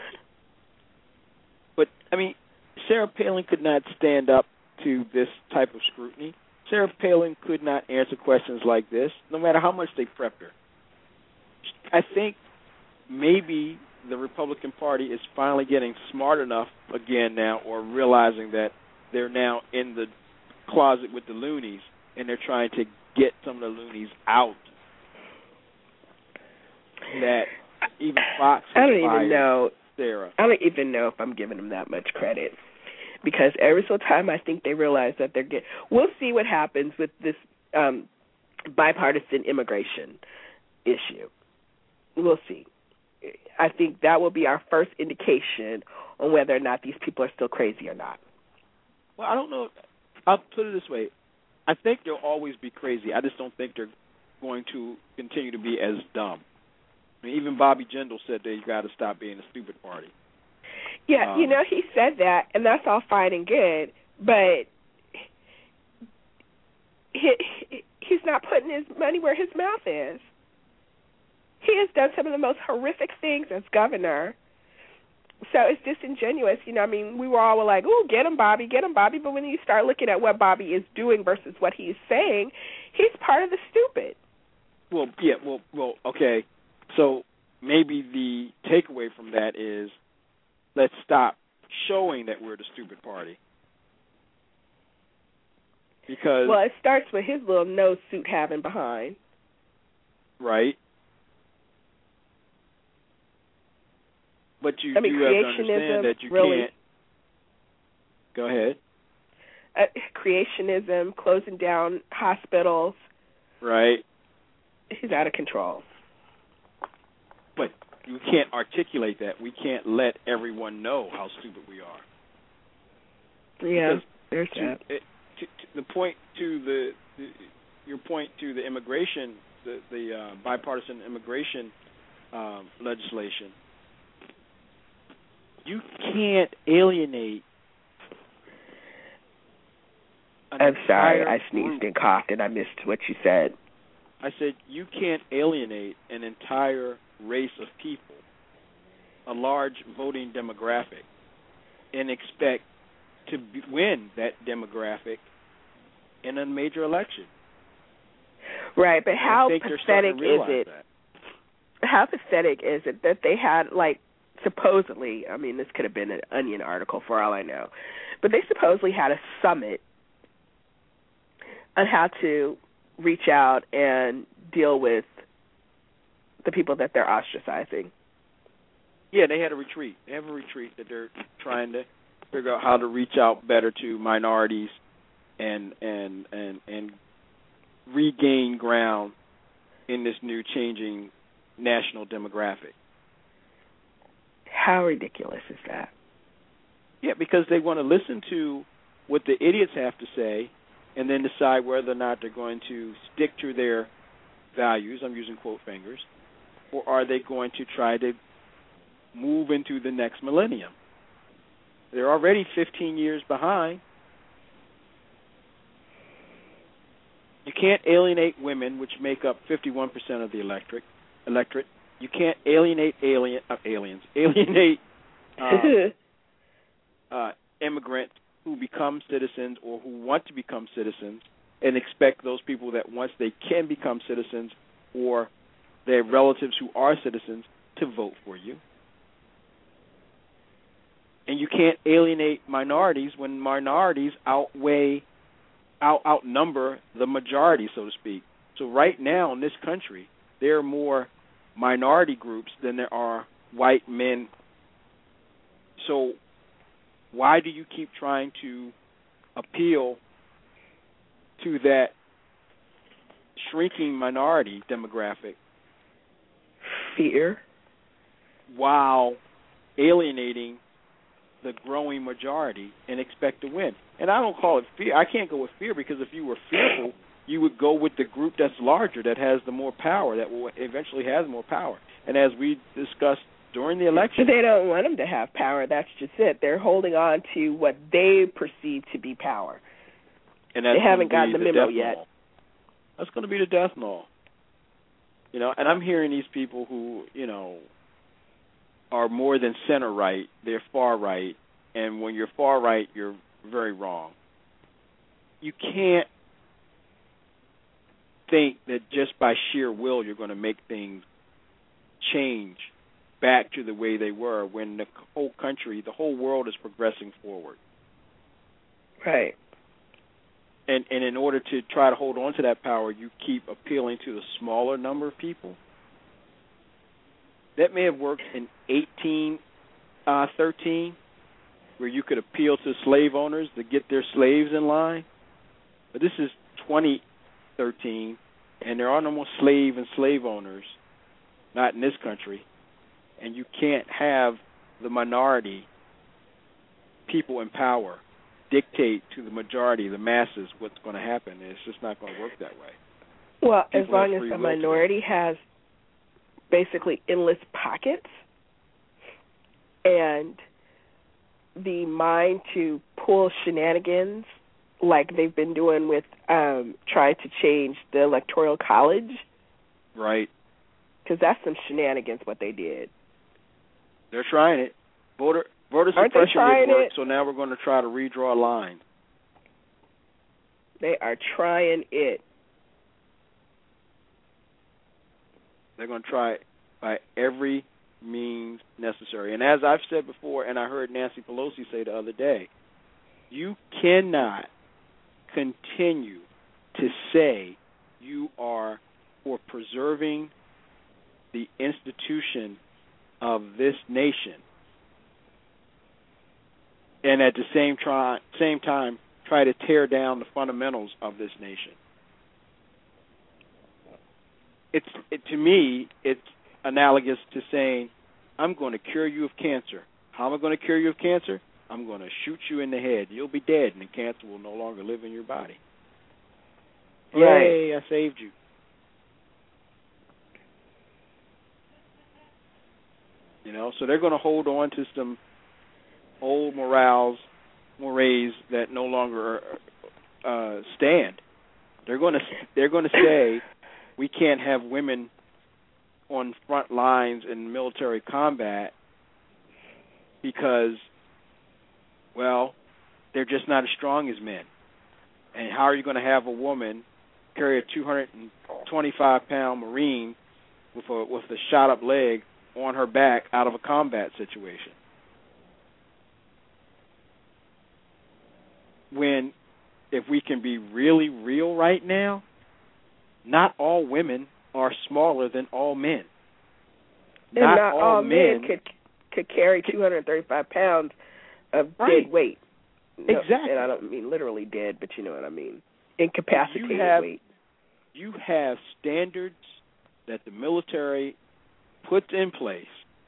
But, Sarah Palin could not stand up to this type of scrutiny. Sarah Palin could not answer questions like this, no matter how much they prepped her. I think maybe the Republican Party is finally getting smart enough again now, or realizing that they're now in the closet with the loonies, and they're trying to get some of the loonies out. That even Fox Sarah. I don't even know if I'm giving them that much credit, because every so time I think they realize that they're getting. We'll see what happens with this bipartisan immigration issue. We'll see. I think that will be our first indication on whether or not these people are still crazy or not. Well, I don't know. I'll put it this way. I think they'll always be crazy. I just don't think they're going to continue to be as dumb. Even Bobby Jindal said they got to stop being a stupid party. Yeah, he said that, and that's all fine and good, but he's not putting his money where his mouth is. He has done some of the most horrific things as governor So it's disingenuous, you know. I mean, we were all like, "Ooh, get him, Bobby, get him, Bobby." But when you start looking at what Bobby is doing versus what he's saying, he's part of the stupid. Well, yeah, well, okay. So maybe the takeaway from that is, let's stop showing that we're the stupid party. Because it starts with his little nose suit having behind. Right. But you do have to understand that you can't. Go ahead. Creationism, closing down hospitals. Right. He's out of control. But you can't articulate that. We can't let everyone know how stupid we are. Yeah, there's that. The point to your point to the immigration, the bipartisan immigration legislation. You can't alienate. I'm sorry, I sneezed and coughed and I missed what you said. I said you can't alienate an entire race of people, a large voting demographic, and expect to win that demographic in a major election. Right, but how pathetic is it? How pathetic is it that they had, like, supposedly, I mean, this could have been an Onion article for all I know, but they supposedly had a summit on how to reach out and deal with the people that they're ostracizing. Yeah, they had a retreat. They have a retreat that they're trying to figure out how to reach out better to minorities and regain ground in this new changing national demographic. How ridiculous is that? Yeah, because they want to listen to what the idiots have to say and then decide whether or not they're going to stick to their values, I'm using quote fingers, or are they going to try to move into the next millennium. They're already 15 years behind. You can't alienate women, which make up 51% of the electorate. You can't alienate alienate immigrants who become citizens or who want to become citizens and expect those people that once they can become citizens or their relatives who are citizens to vote for you. And you can't alienate minorities when minorities outnumber the majority, so to speak. So right now in this country, there are more minority groups than there are white men. So why do you keep trying to appeal to that shrinking minority demographic? Fear. While alienating the growing majority and expect to win. And I don't call it fear. I can't go with fear because if you were fearful, you would go with the group that's larger, that has the more power, that will eventually has more power. And as we discussed during the election, they don't want them to have power. That's just it. They're holding on to what they perceive to be power. And they haven't gotten the memo yet. That's going to be the death knell. You know, and I'm hearing these people who, you know, are more than center right. They're far right. And when you're far right, you're very wrong. You can't think that just by sheer will you're going to make things change back to the way they were when the whole country, the whole world is progressing forward. Right. And in order to try to hold on to that power, you keep appealing to the smaller number of people. That may have worked in 1813, where you could appeal to slave owners to get their slaves in line. But this is 2013, and there are no more slave and slave owners, not in this country. And you can't have the minority people in power dictate to the majority, the masses, what's going to happen. It's just not going to work that way. Well, as long as the minority has basically endless pockets and the mind to pull shenanigans like they've been doing with trying to change the Electoral College. Right. Because that's some shenanigans what they did. They're trying it. Voter suppression didn't work, so now we're going to try to redraw a line. They are trying it. They're going to try it by every means necessary. And as I've said before, and I heard Nancy Pelosi say the other day, you cannot continue to say you are for preserving the institution of this nation and at the same time try to tear down the fundamentals of this nation. To me, it's analogous to saying, I'm going to cure you of cancer. How am I going to cure you of cancer? I'm going to shoot you in the head. You'll be dead, and the cancer will no longer live in your body. Right. Yay, I saved you. You know, so they're going to hold on to some old mores that no longer stand. They're going to say we can't have women on front lines in military combat because, well, they're just not as strong as men. And how are you going to have a woman carry a 225-pound Marine with a shot-up leg on her back out of a combat situation? When, if we can be really real right now, not all women are smaller than all men. And not all men could carry 235 pounds of dead weight. No, exactly. And I don't mean literally dead, but you know what I mean. Incapacitated weight. You have standards that the military puts in place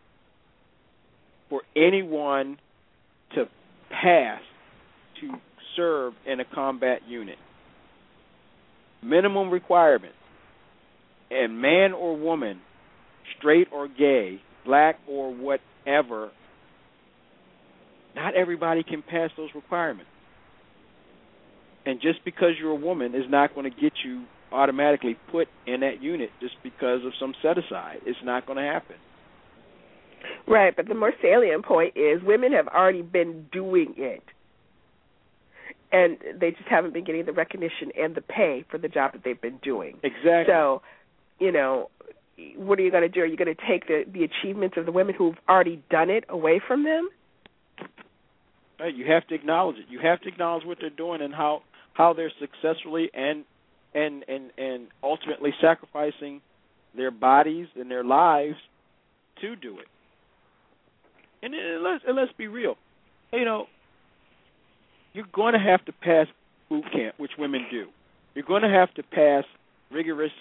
for anyone to pass to serve in a combat unit. Minimum requirements. And man or woman, straight or gay, black or whatever, not everybody can pass those requirements. And just because you're a woman is not going to get you automatically put in that unit just because of some set-aside. It's not going to happen. Right, but the more salient point is women have already been doing it. And they just haven't been getting the recognition and the pay for the job that they've been doing. Exactly. So, you know, what are you going to do? Are you going to take the achievements of the women who've already done it away from them? Right, you have to acknowledge it. You have to acknowledge what they're doing and how they're successfully and ultimately sacrificing their bodies and their lives to do it. And let's be real. You know, you're going to have to pass boot camp, which women do. You're going to have to pass rigorous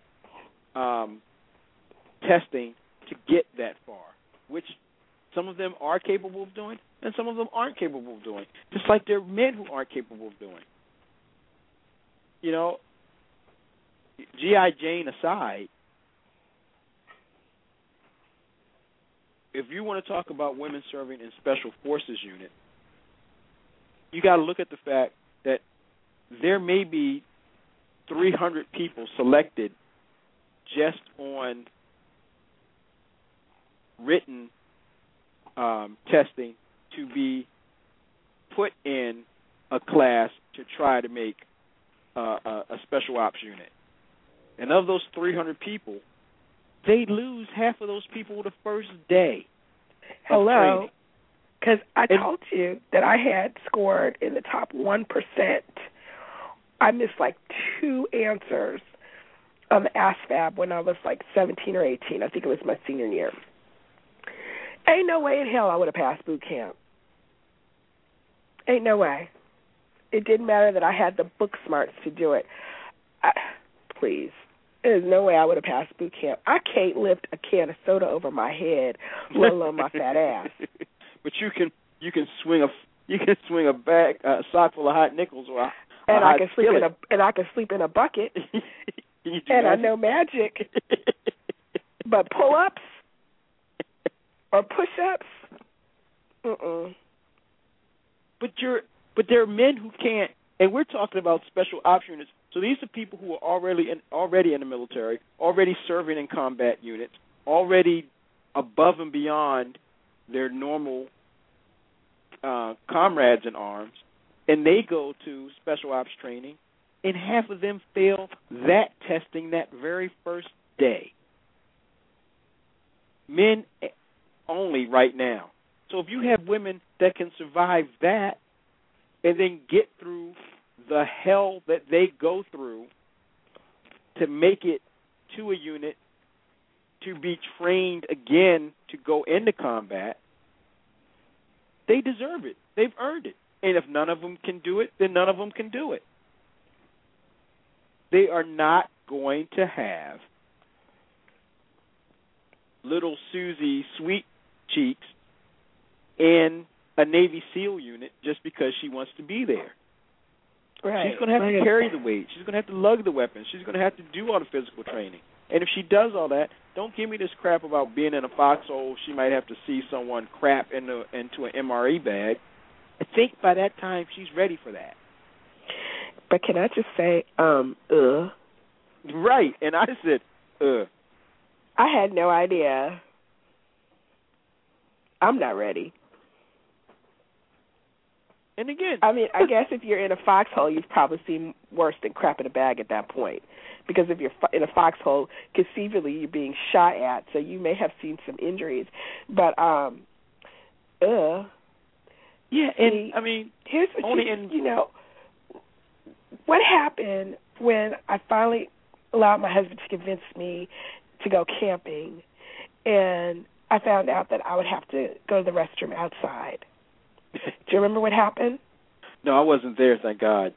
testing to get that far, which some of them are capable of doing and some of them aren't capable of doing, just like there are men who aren't capable of doing. You know, G.I. Jane aside, if you want to talk about women serving in special forces unit, you got to look at the fact that there may be 300 people selected just on written testing to be put in a class to try to make a special ops unit. And of those 300 people, they lose half of those people the first day. Hello, because I told you that I had scored in the top 1%. I missed like 2 answers on the ASVAB when I was like 17 or 18. I think it was my senior year. Ain't no way in hell I would have passed boot camp. Ain't no way. It didn't matter that I had the book smarts to do it. Please. There's no way I would have passed boot camp. I can't lift a can of soda over my head, let alone my fat ass. But you can swing a bag, a sock full of hot nickels, or I can sleep in a bucket. And I know magic. But pull-ups or push-ups, But there are men who can't, and we're talking about special ops units. So these are people who are already in the military, already serving in combat units, already above and beyond their normal comrades in arms, and they go to special ops training, and half of them fail that testing that very first day. Men only right now. So if you have women that can survive that and then get through the hell that they go through to make it to a unit, to be trained again to go into combat, they deserve it. They've earned it. And if none of them can do it, then none of them can do it. They are not going to have little Susie Sweet Cheeks in a Navy SEAL unit just because she wants to be there. Right. She's going to have to carry the weight. She's going to have to lug the weapons. She's going to have to do all the physical training. And if she does all that, don't give me this crap about being in a foxhole. She might have to see someone crap into an MRE bag. I think by that time she's ready for that. But can I just say, Right, and I said, I had no idea. I'm not ready. And again, I mean, I guess if you're in a foxhole, you've probably seen worse than crap in a bag at that point. Because if you're in a foxhole, conceivably you're being shot at, so you may have seen some injuries. But, yeah, and I mean, here's what what happened when I finally allowed my husband to convince me to go camping, and I found out that I would have to go to the restroom outside. Do you remember what happened? No, I wasn't there, thank God.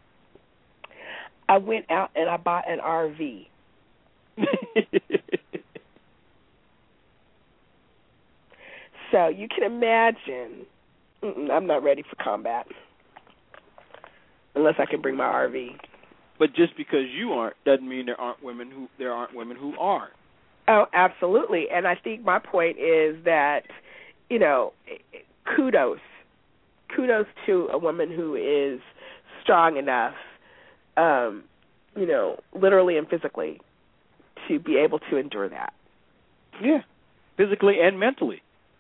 I went out and I bought an RV. So you can imagine, I'm not ready for combat unless I can bring my RV. But just because you aren't doesn't mean there aren't women who are. Oh, absolutely. And I think my point is that, kudos to a woman who is strong enough, literally and physically, to be able to endure that. Yeah, physically and mentally.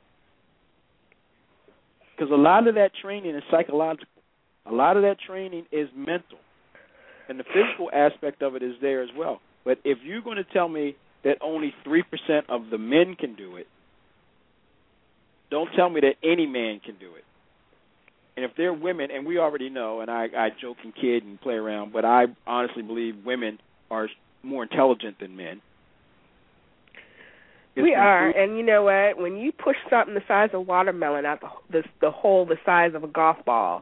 Because a lot of that training is psychological. A lot of that training is mental. And the physical aspect of it is there as well. But if you're going to tell me that only 3% of the men can do it, don't tell me that any man can do it. And if they're women, and we already know, and I joke and kid and play around, but I honestly believe women are more intelligent than men. We are, and you know what? When you push something the size of a watermelon out the hole the size of a golf ball,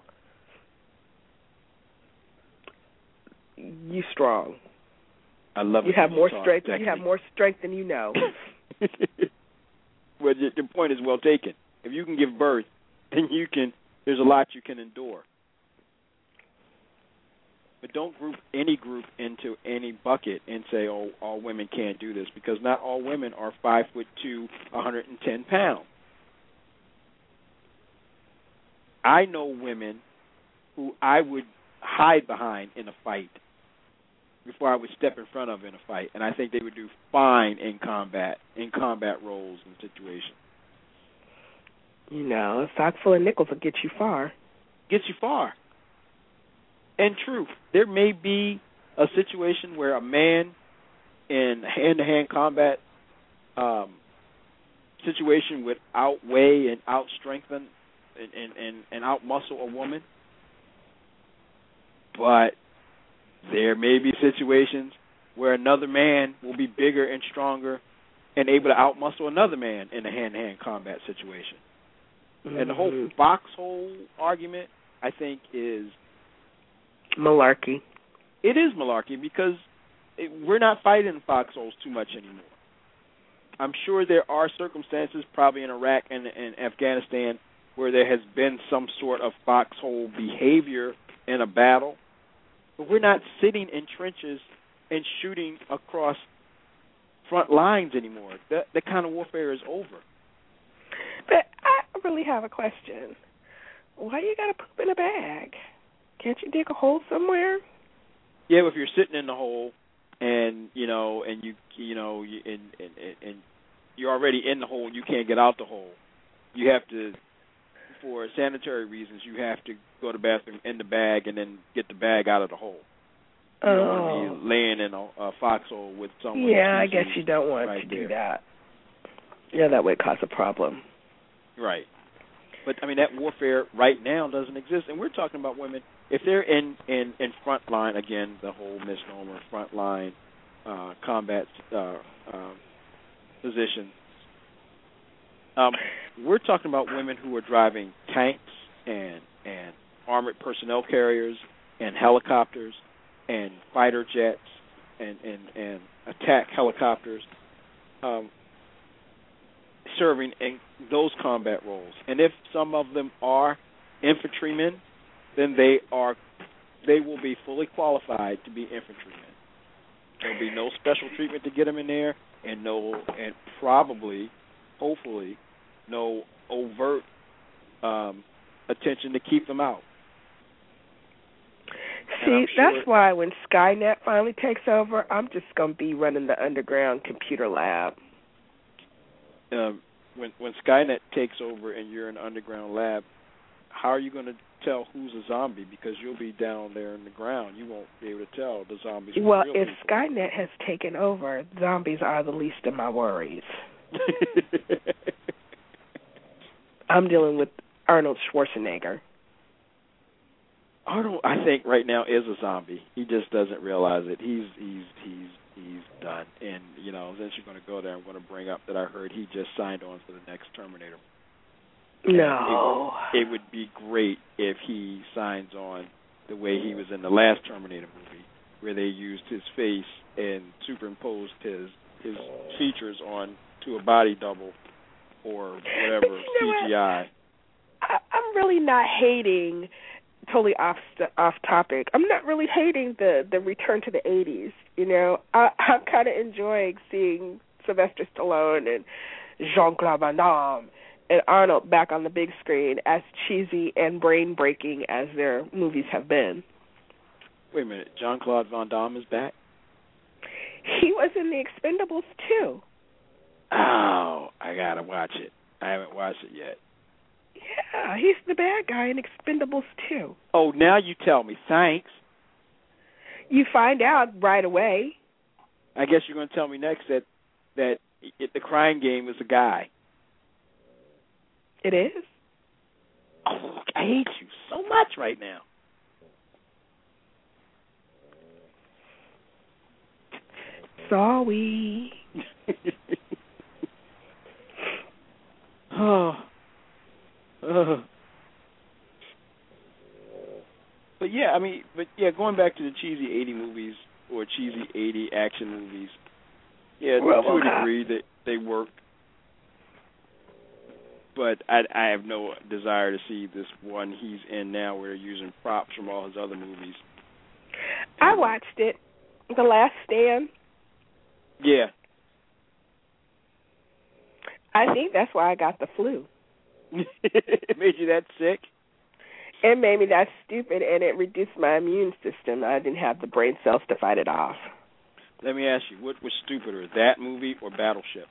you strong. I love it. You have more strength. You have more strength than you know. Well, your point is well taken. If you can give birth, then you can. There's a lot you can endure. But don't group any group into any bucket and say, oh, all women can't do this, because not all women are 5'2", 110 pounds. I know women who I would hide behind in a fight before I would step in front of in a fight, and I think they would do fine in combat roles and situations. A sock full of nickels will get you far. Gets you far. And true, there may be a situation where a man in hand-to-hand combat situation would outweigh and outstrengthen and outmuscle a woman. But there may be situations where another man will be bigger and stronger and able to outmuscle another man in a hand-to-hand combat situation. Mm-hmm. And the whole foxhole argument, I think, is malarkey. It is malarkey because we're not fighting in foxholes too much anymore. I'm sure there are circumstances, probably in Iraq and Afghanistan, where there has been some sort of foxhole behavior in a battle. But we're not sitting in trenches and shooting across front lines anymore. That kind of warfare is over. But I really have a question. Why do you got to poop in a bag? Can't you dig a hole somewhere? Yeah, but if you're sitting in the hole and you're already in the hole and you can't get out the hole, you have to for sanitary reasons, you have to go to the bathroom in the bag and then get the bag out of the hole. You don't want to be laying in a foxhole with someone. Yeah, I guess you don't want to do that. Yeah, that would cause a problem. Right. But, I mean, that warfare right now doesn't exist. And we're talking about women. If they're in front line, again, the whole misnomer, front line combat position, we're talking about women who are driving tanks and armored personnel carriers and helicopters and fighter jets and attack helicopters, serving in those combat roles. And if some of them are infantrymen, then they will be fully qualified to be infantrymen. There'll be no special treatment to get them in there, and probably, hopefully, no overt attention to keep them out. See, that's why when Skynet finally takes over, I'm just going to be running the underground computer lab. When Skynet takes over and you're in an underground lab, how are you going to tell who's a zombie? Because you'll be down there in the ground. You won't be able to tell the zombies. Well, if Skynet has taken over, zombies are the least of my worries. I'm dealing with Arnold Schwarzenegger. Arnold, I think right now is a zombie. He just doesn't realize it. He's done. And since you're going to go there, I'm going to bring up that I heard he just signed on for the next Terminator. No. It would be great if he signs on the way he was in the last Terminator movie, where they used his face and superimposed his features on to a body double or whatever CGI. I'm really not hating. Totally off topic. I'm not really hating the return to the 80s. I'm kind of enjoying seeing Sylvester Stallone and Jean-Claude Van Damme and Arnold back on the big screen, as cheesy and brain-breaking as their movies have been. Wait a minute, Jean-Claude Van Damme is back? He was in The Expendables too. Oh, I gotta watch it. I haven't watched it yet. Yeah, he's the bad guy in Expendables 2. Oh, now you tell me. Thanks. You find out right away. I guess you're going to tell me next that the crying game is a guy. It is? Oh, I hate you so much right now. Sorry. Oh. Going back to the cheesy 80 movies or cheesy 80 action movies, to a degree that they work. But I have no desire to see this one he's in now where they're using props from all his other movies. I watched it, The Last Stand. Yeah. I think that's why I got the flu. It made you that sick? It made me that stupid, and it reduced my immune system. I didn't have the brain cells to fight it off. Let me ask you, what was stupider, that movie or Battleship?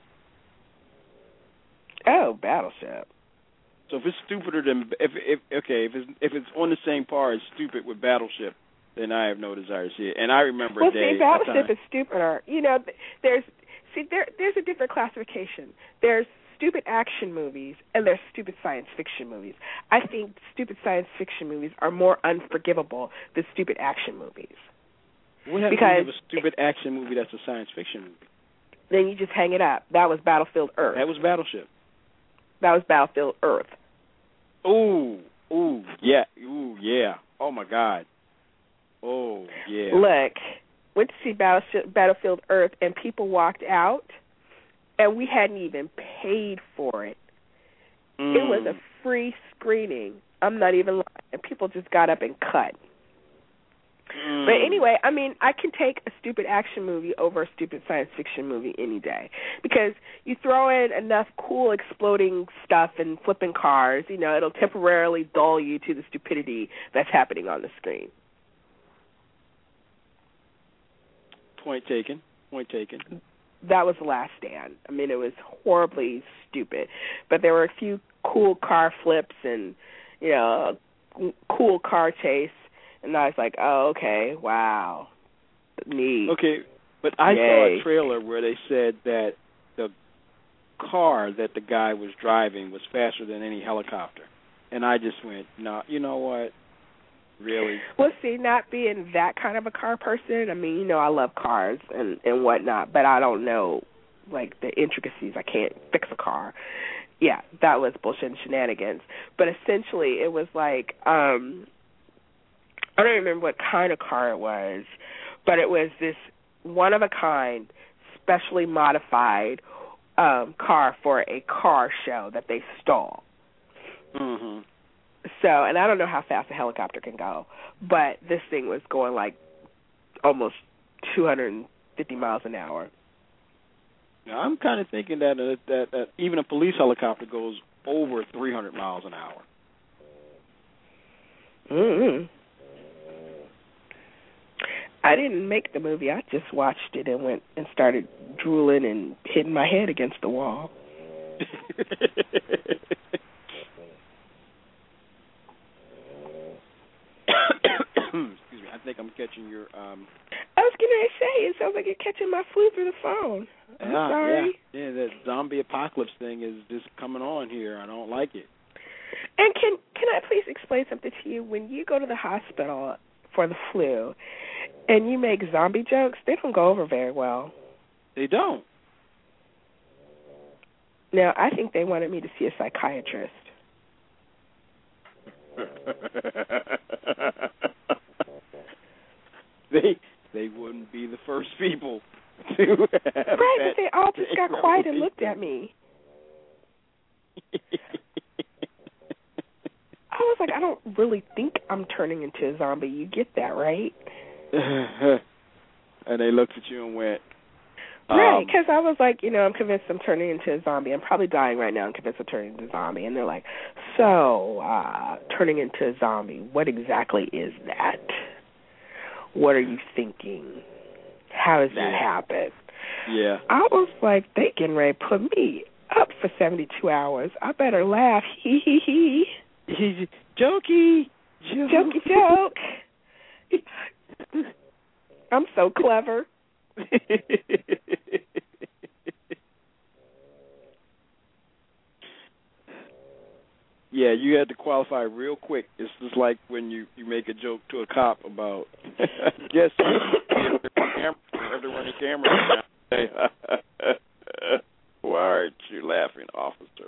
Oh, Battleship. So if it's stupider than if it's on the same par as stupid with Battleship, then I have no desire to see it. And I remember a day. Well, see, Battleship is stupider. There's a different classification. There's stupid action movies and there's stupid science fiction movies. I think stupid science fiction movies are more unforgivable than stupid action movies. What happens when you have a stupid action movie that's a science fiction movie? Then you just hang it up. That was Battlefield Earth. That was Battleship. That was Battlefield Earth. Ooh, yeah. Oh, my God. Oh, yeah. Look, went to see Battlefield Earth, and people walked out, and we hadn't even paid for it. It was a free screening. I'm not even lying. And people just got up and cut. But anyway, I mean, I can take a stupid action movie over a stupid science fiction movie any day because you throw in enough cool exploding stuff and flipping cars, it'll temporarily dull you to the stupidity that's happening on the screen. Point taken. that was The Last Stand. I mean, it was horribly stupid. But there were a few cool car flips and, you know, cool car chase. And I was like, oh, okay, wow. Neat. Okay, but I saw a trailer where they said that the car that the guy was driving was faster than any helicopter. And I just went, no, you know what? Really? Well, see, not being that kind of a car person, I mean, you know, I love cars and whatnot, but I don't know, like, the intricacies. I can't fix a car. Yeah, that was bullshit and shenanigans. But essentially, it was like, I don't remember what kind of car it was, but it was this one-of-a-kind, specially modified car for a car show that they stole. Mm-hmm. So, and I don't know how fast a helicopter can go, but this thing was going like almost 250 miles an hour. Now, I'm kind of thinking that even a police helicopter goes over 300 miles an hour. Mm-hmm. I didn't make the movie. I just watched it and went and started drooling and hitting my head against the wall. Excuse me. I think I'm catching your. I was going to say, it sounds like you're catching my flu through the phone. I'm sorry. Yeah, that zombie apocalypse thing is just coming on here. I don't like it. And can I please explain something to you? When you go to the hospital for the flu and you make zombie jokes, they don't go over very well. They don't. Now, I think they wanted me to see a psychiatrist. They wouldn't be the first people to have right, but they all just got quiet and looked at me. I was like, I don't really think I'm turning into a zombie. You get that, right? And they looked at you and went, right, because I was like, you know, I'm convinced I'm turning into a zombie. I'm probably dying right now. I'm convinced I'm turning into a zombie. And they're like, so, turning into a zombie, what exactly is that? What are you thinking? How does that happen? Yeah. I was like, they getting ready to put me up for 72 hours. I better laugh. Hee, hee, hee. Jokey. Jokey joke. I'm so clever. Yeah, you had to qualify real quick. It's just like when you make a joke to a cop about, guess you have to run your camera down. Why aren't you laughing, officer?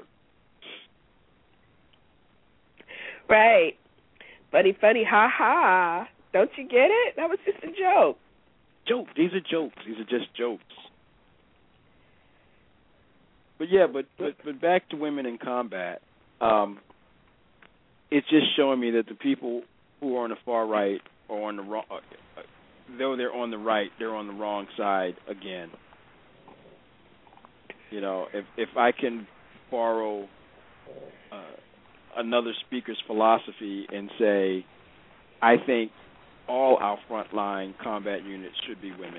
Right. Funny, ha ha. Don't you get it? That was just a joke. Joke. These are jokes. These are just jokes. But yeah, but back to women in combat. It's just showing me that the people who are on the far right are on the wrong. Though they're on the right, they're on the wrong side again. You know, if I can borrow another speaker's philosophy and say, I think all our frontline combat units should be women,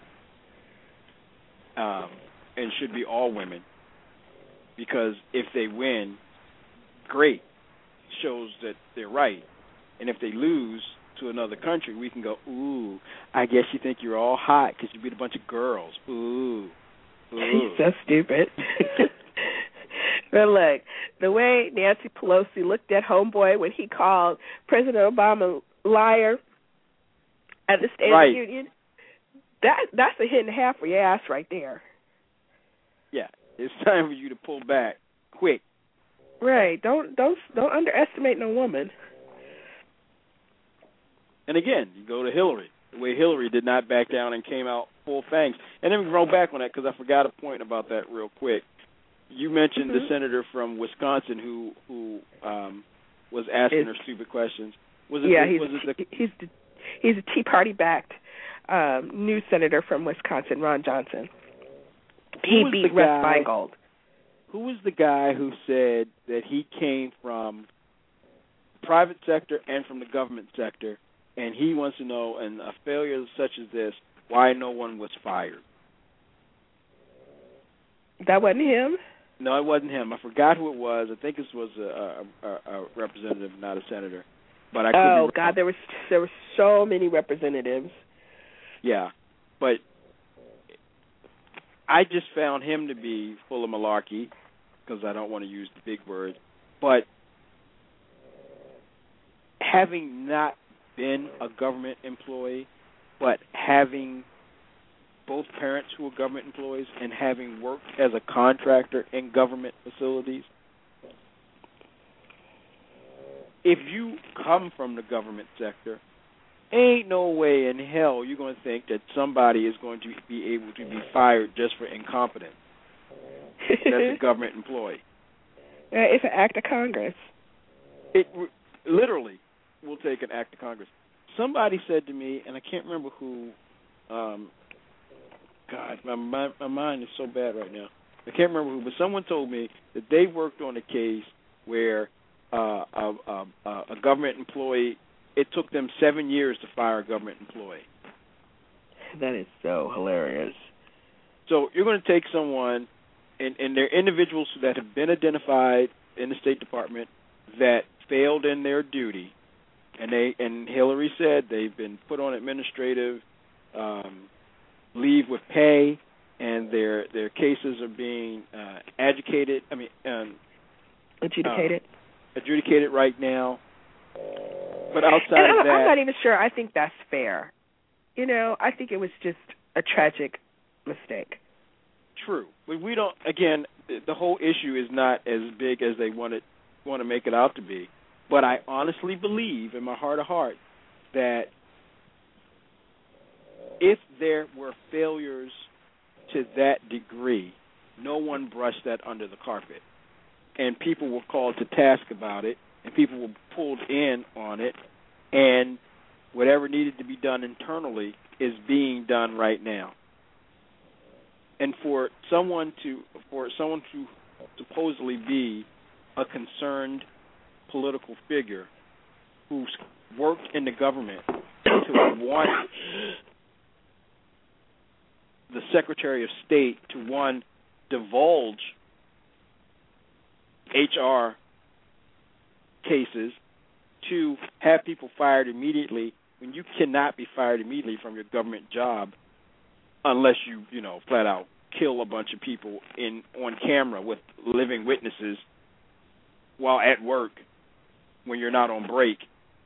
and should be all women, because if they win, great, shows that they're right, and if they lose to another country, we can go, ooh, I guess you think you're all hot because you beat a bunch of girls. Ooh. He's so stupid. But look, the way Nancy Pelosi looked at homeboy when he called President Obama a liar at the State of the Union, that's a hit and a half for your ass right there. Yeah, it's time for you to pull back quick. Right. Don't underestimate no woman. And again, you go to Hillary. The way Hillary did not back down and came out full fangs. And then we roll back on that because I forgot a point about that real quick. You mentioned the senator from Wisconsin who was asking her stupid questions. He's a Tea Party backed new senator from Wisconsin, Ron Johnson. He beat Russ Feingold. Who was the guy who said that he came from the private sector and from the government sector, and he wants to know, in a failure such as this, why no one was fired? That wasn't him? No, it wasn't him. I forgot who it was. I think it was a representative, not a senator. But I could be wrong. God, there were so many representatives. Yeah, but I just found him to be full of malarkey, because I don't want to use the big word. But having not been a government employee, but having both parents who are government employees and having worked as a contractor in government facilities, if you come from the government sector, ain't no way in hell you're going to think that somebody is going to be able to be fired just for incompetence. That's a government employee. It's an act of Congress. It literally will take an act of Congress. Somebody said to me, and I can't remember who, God, my mind is so bad right now. I can't remember who, but someone told me that they worked on a case where a government employee, it took them 7 years to fire a government employee. That is so hilarious. So you're going to take someone, and they're individuals that have been identified in the State Department that failed in their duty, and Hillary said they've been put on administrative leave with pay, and their cases are being adjudicated right now. But outside of that, I'm not even sure I think that's fair. I think it was just a tragic mistake. True. But we don't, again, the whole issue is not as big as they want to make it out to be. But I honestly believe in my heart of hearts that if there were failures to that degree, no one brushed that under the carpet. And people were called to task about it, and people were pulled in on it, and whatever needed to be done internally is being done right now. And for someone to supposedly be a concerned political figure who's worked in the government to want the Secretary of State to divulge HR cases, to have people fired immediately when you cannot be fired immediately from your government job unless you flat out kill a bunch of people on camera with living witnesses while at work when you're not on break,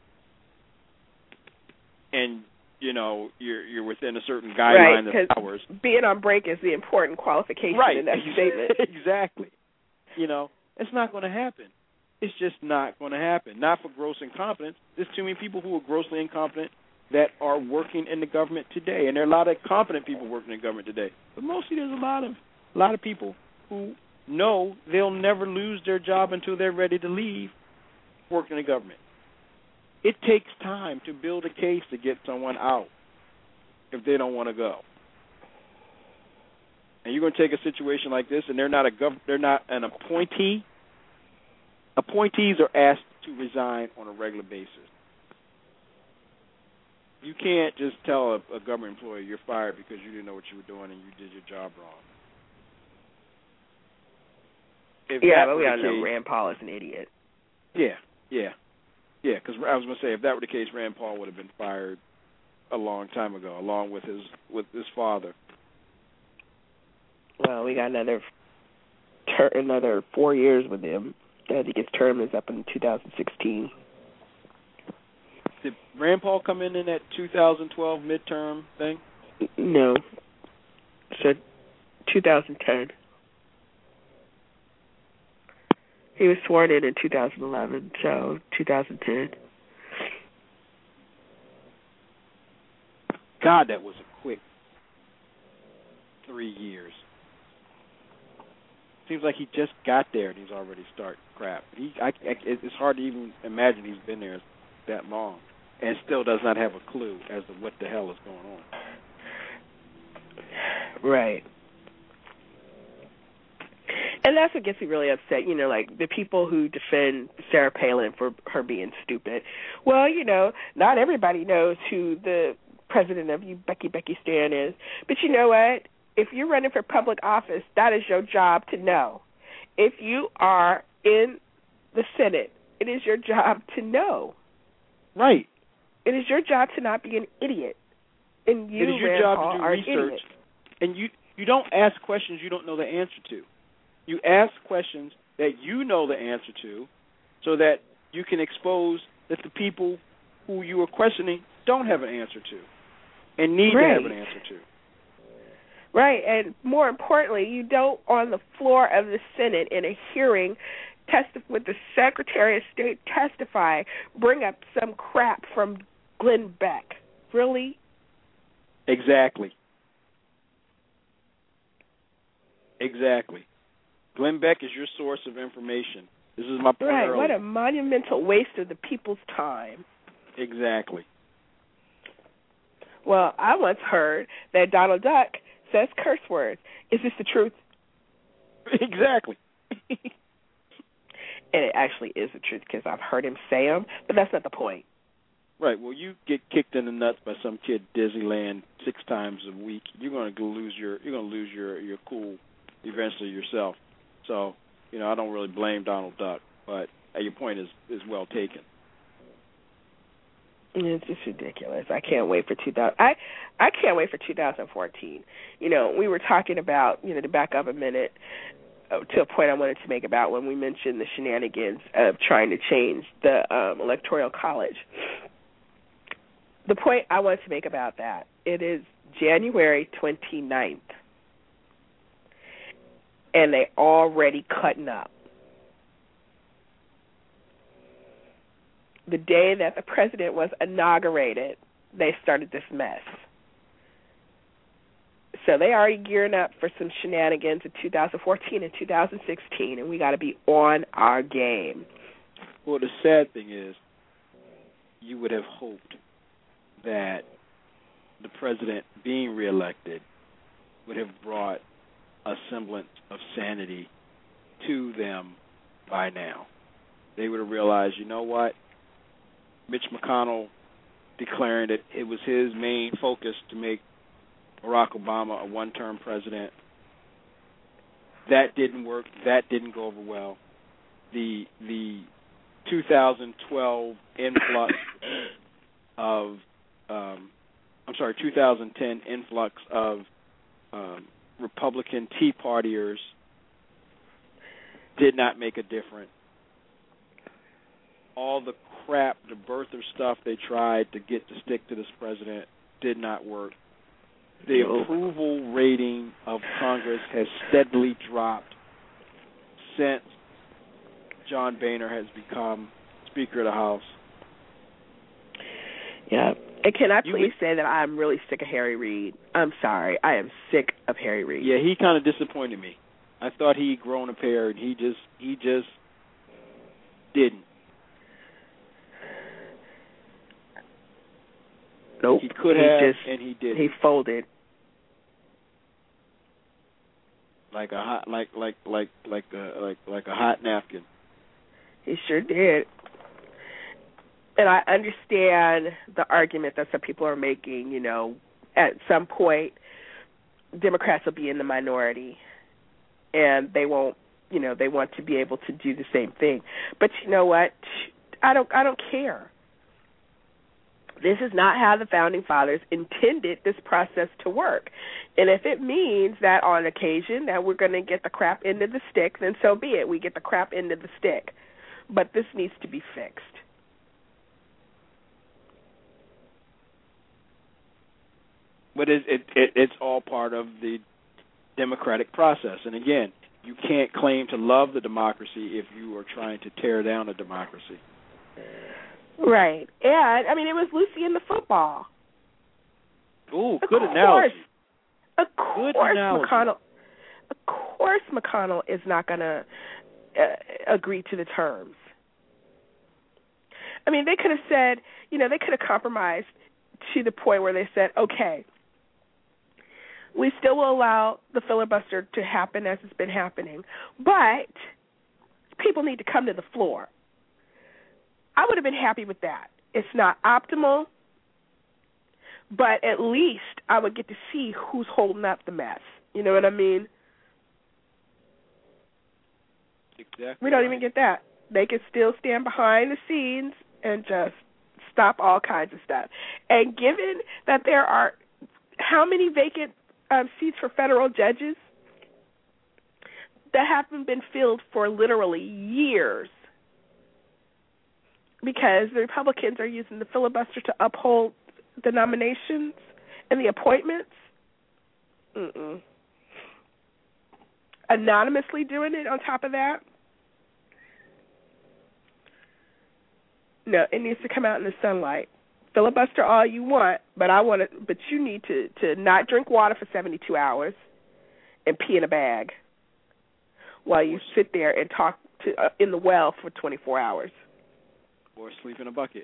and you're within a certain guideline of hours. Being on break is the important qualification in that statement. Exactly. It's not going to happen. It's just not going to happen. Not for gross incompetence. There's too many people who are grossly incompetent that are working in the government today, and there are a lot of competent people working in the government today. But mostly there's a lot of people who know they'll never lose their job until they're ready to leave working in the government. It takes time to build a case to get someone out if they don't want to go. And you're going to take a situation like this, and they're not an appointee. Appointees are asked to resign on a regular basis. You can't just tell a government employee you're fired because you didn't know what you were doing and you did your job wrong. But we all know Rand Paul is an idiot. Yeah, because I was going to say, if that were the case, Rand Paul would have been fired a long time ago, along with his father. Well, we got another 4 years with him. I think his term is up in 2016. Did Rand Paul come in that 2012 midterm thing? No. So 2010. He was sworn in 2011, so 2010. God, that was a quick 3 years. Seems like he just got there and he's already starting crap. It's hard to even imagine he's been there that long and still does not have a clue as to what the hell is going on. Right. And that's what gets me really upset, like the people who defend Sarah Palin for her being stupid. Well, not everybody knows who the president of Becky Stan is. But you know what? if you're running for public office, that is your job to know. If you are in the Senate, it is your job to know. Right. It is your job to not be an idiot. And you, it is your Rand job Paul, to do are research. an idiot. And you don't ask questions you don't know the answer to. You ask questions that you know the answer to so that you can expose that the people who you are questioning don't have an answer to and need to have an answer to. Right, and more importantly, you don't, on the floor of the Senate in a hearing, with the Secretary of State testifying, bring up some crap from Glenn Beck. Really? Exactly. Glenn Beck is your source of information. This is my point earlier. What a monumental waste of the people's time. Exactly. Well, I once heard that Donald Duck says curse words. Is this the truth? Exactly. And it actually is the truth because I've heard him say them, but that's not the point. Right. Well, you get kicked in the nuts by some kid at Disneyland 6 times a week. You're going to lose your cool eventually yourself. So, I don't really blame Donald Duck, but your point is well taken. It's just ridiculous. I can't wait for 2014. We were talking about, to back up a minute to a point I wanted to make about when we mentioned the shenanigans of trying to change the Electoral College. The point I want to make about that, it is January 29th, and they already cutting up. The day that the president was inaugurated, they started this mess. So they already gearing up for some shenanigans in 2014 and 2016, and we got to be on our game. Well, the sad thing is, you would have hoped that the president being reelected would have brought a semblance of sanity to them by now. They would have realized, you know what? Mitch McConnell declaring that it was his main focus to make Barack Obama a one-term president. That didn't work. That didn't go over well. The 2012 influx of 2010 influx of Republican Tea Partiers did not make a difference. All the crap, the birther stuff they tried to get to stick to this president did not work. The approval rating of Congress has steadily dropped since John Boehner has become Speaker of the House. Yeah. And can I please say that I'm really sick of Harry Reid? I'm sorry. I am sick of Harry Reid. Yeah, he kind of disappointed me. I thought he'd grown a pair, and he just didn't. Nope. He could have, and he didn't. He folded. Like a hot, like a hot napkin. He sure did. And I understand the argument that some people are making. At some point, Democrats will be in the minority, and they won't. They want to be able to do the same thing. But you know what? I don't care. This is not how the Founding Fathers intended this process to work. And if it means that on occasion that we're going to get the crap into the stick, then so be it. We get the crap into the stick. But this needs to be fixed. But it's all part of the democratic process. And again, you can't claim to love the democracy if you are trying to tear down a democracy. Right. And, it was Lucy in the football. Ooh, good analogy. Of course McConnell is not going to agree to the terms. They could have said, they could have compromised to the point where they said, okay, we still will allow the filibuster to happen as it's been happening, but people need to come to the floor. I would have been happy with that. It's not optimal, but at least I would get to see who's holding up the mess. You know what I mean? Exactly. We don't even get that. They can still stand behind the scenes and just stop all kinds of stuff. And given that there are how many vacant seats for federal judges that haven't been filled for literally years because the Republicans are using the filibuster to uphold the nominations and the appointments. Anonymously doing it on top of that. No, it needs to come out in the sunlight. Filibuster all you want, but you need to not drink water for 72 hours and pee in a bag while you sit there and talk in the well for 24 hours. Or sleep in a bucket.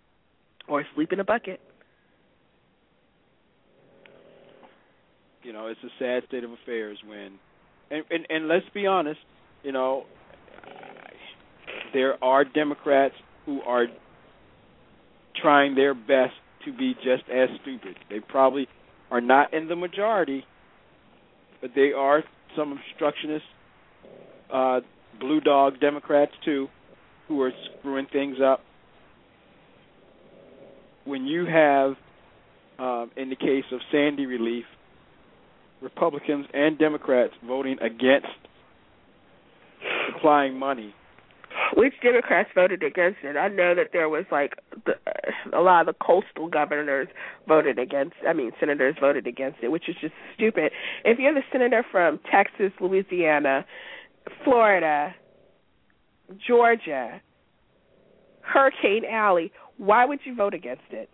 You know, it's a sad state of affairs when, and let's be honest, you know, there are Democrats who are trying their best to be just as stupid. They probably are not in the majority, but they are some obstructionist, blue dog Democrats too, who are screwing things up. When you have, in the case of Sandy relief, Republicans and Democrats voting against supplying money. Which Democrats voted against it? I know that there was a lot of the coastal governors senators voted against it, which is just stupid. If you're the senator from Texas, Louisiana, Florida, Georgia, Hurricane Alley, why would you vote against it?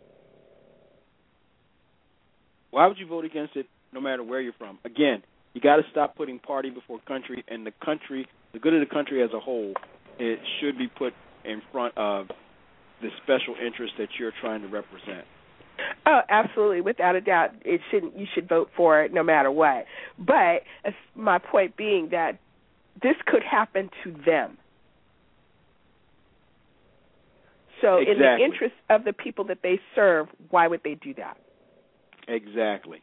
Why would you vote against it no matter where you're from? Again, you got to stop putting party before country, and the good of the country as a whole, it should be put in front of the special interest that you're trying to represent. Oh, absolutely, without a doubt. You should vote for it no matter what. But my point being that this could happen to them. So exactly. In the interest of the people that they serve, why would they do that? Exactly.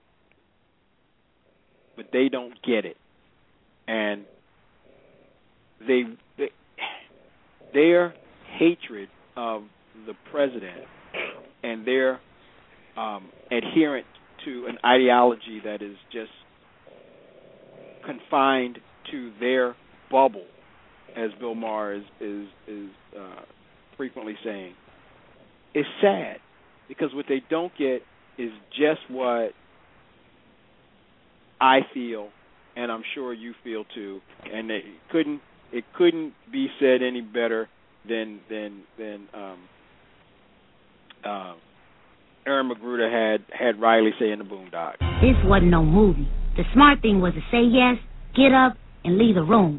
But they don't get it. And their hatred of the president and their adherent to an ideology that is just confined to their bubble, as Bill Maher is frequently saying, is sad, because what they don't get is just what I feel, and I'm sure you feel too, and it couldn't be said any better than Aaron McGruder had Riley say in the Boondocks. This wasn't no movie. The smart thing was to say yes, get up, and leave the room.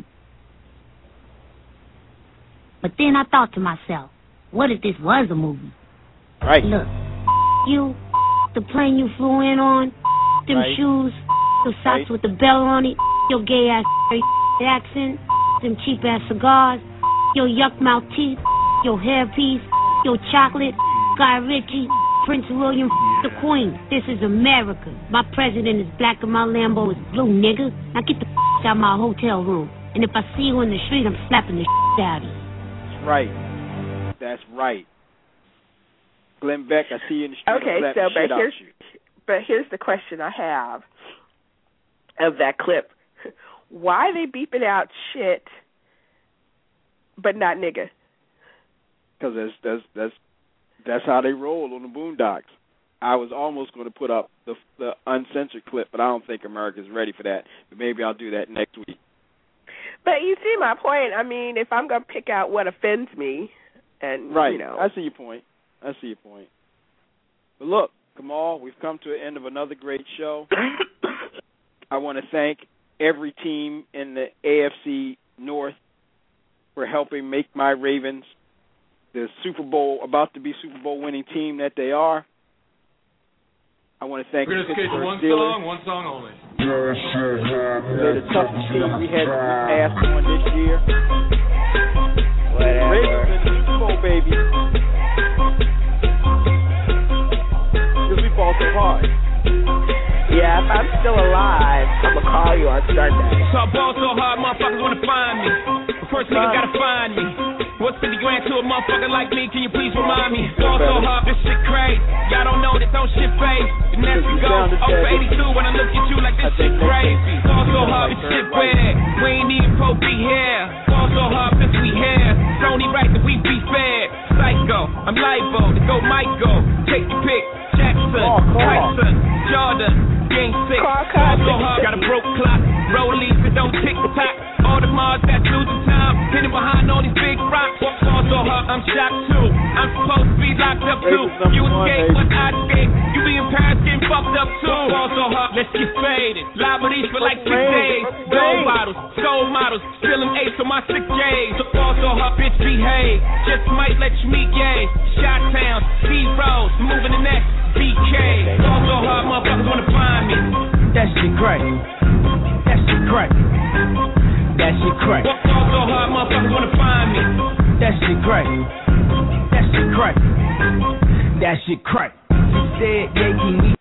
But then I thought to myself, what if this was a movie? Right. Look, you, the plane you flew in on, them right. shoes, the socks with the bell on it, your gay-ass accent, them cheap-ass cigars, your yuck-mouth teeth, your hairpiece, your chocolate, Guy Ritchie, Prince William, the Queen. This is America. My president is black and my Lambo is blue, nigga. Now get the out of my hotel room. And if I see you in the street, I'm slapping the out of you. That's right. That's right. Glenn Beck, I see you in the street. Okay, but here's the question I have of that clip. Why are they beeping out shit but not nigga? Because that's how they roll on the Boondocks. I was almost going to put up the uncensored clip, but I don't think America's ready for that. But maybe I'll do that next week. But you see my point. I mean, if I'm going to pick out what offends me, and right, you know, I see your point. But look, Kamal, we've come to the end of another great show. I want to thank every team in the AFC North for helping make my Ravens the about to be Super Bowl winning team that they are. I want to thank the Pittsburgh Steelers. One song only. They're the toughest team we had asked on this year. Whatever. Ravens in the Super Bowl, baby. Because we fall so hard. Yeah, Yeah, if I'm still alive, I'm gonna call you on Sunday. So I ball so hard, motherfuckers wanna find me. But first nigga gotta find me. What's 50 grand to a motherfucker like me? Can you please remind me? Ball so hard, this shit crazy. Y'all don't know this, don't shit face. And as we go, over 82 when I look at you like this shit crazy. Ball so hard, this shit weird. We ain't even supposed to be here. Ball so hard since we here. It's only right that we be fair. Psycho, I'm liable to go Michael. Take your pick. Jackson, Tyson, Jordan, Game 6. Ball so hard, got a broke clock. Rollies that don't tick tock. All the Mars that losing time. Hidden behind all these big rocks. Ball so hard, I'm shocked too. I'm supposed to be locked up too. You escape, but I escape. You be in Paris getting fucked up too. Ball so hard, let's get faded. Live with these for like 6 days. Gold bottles, soul models. Spilling ace on my 6 J's. Ball so hard, bitch, behave. Just might let you meet gay. Shot Town, C-Rose, moving the next BK. Ball so hard, motherfuckers wanna find me. That shit crack. That shit crack. That shit crack. Ball so hard, motherfuckers wanna find me. That shit crack. That shit crack. That shit crack. She said, Yankee, we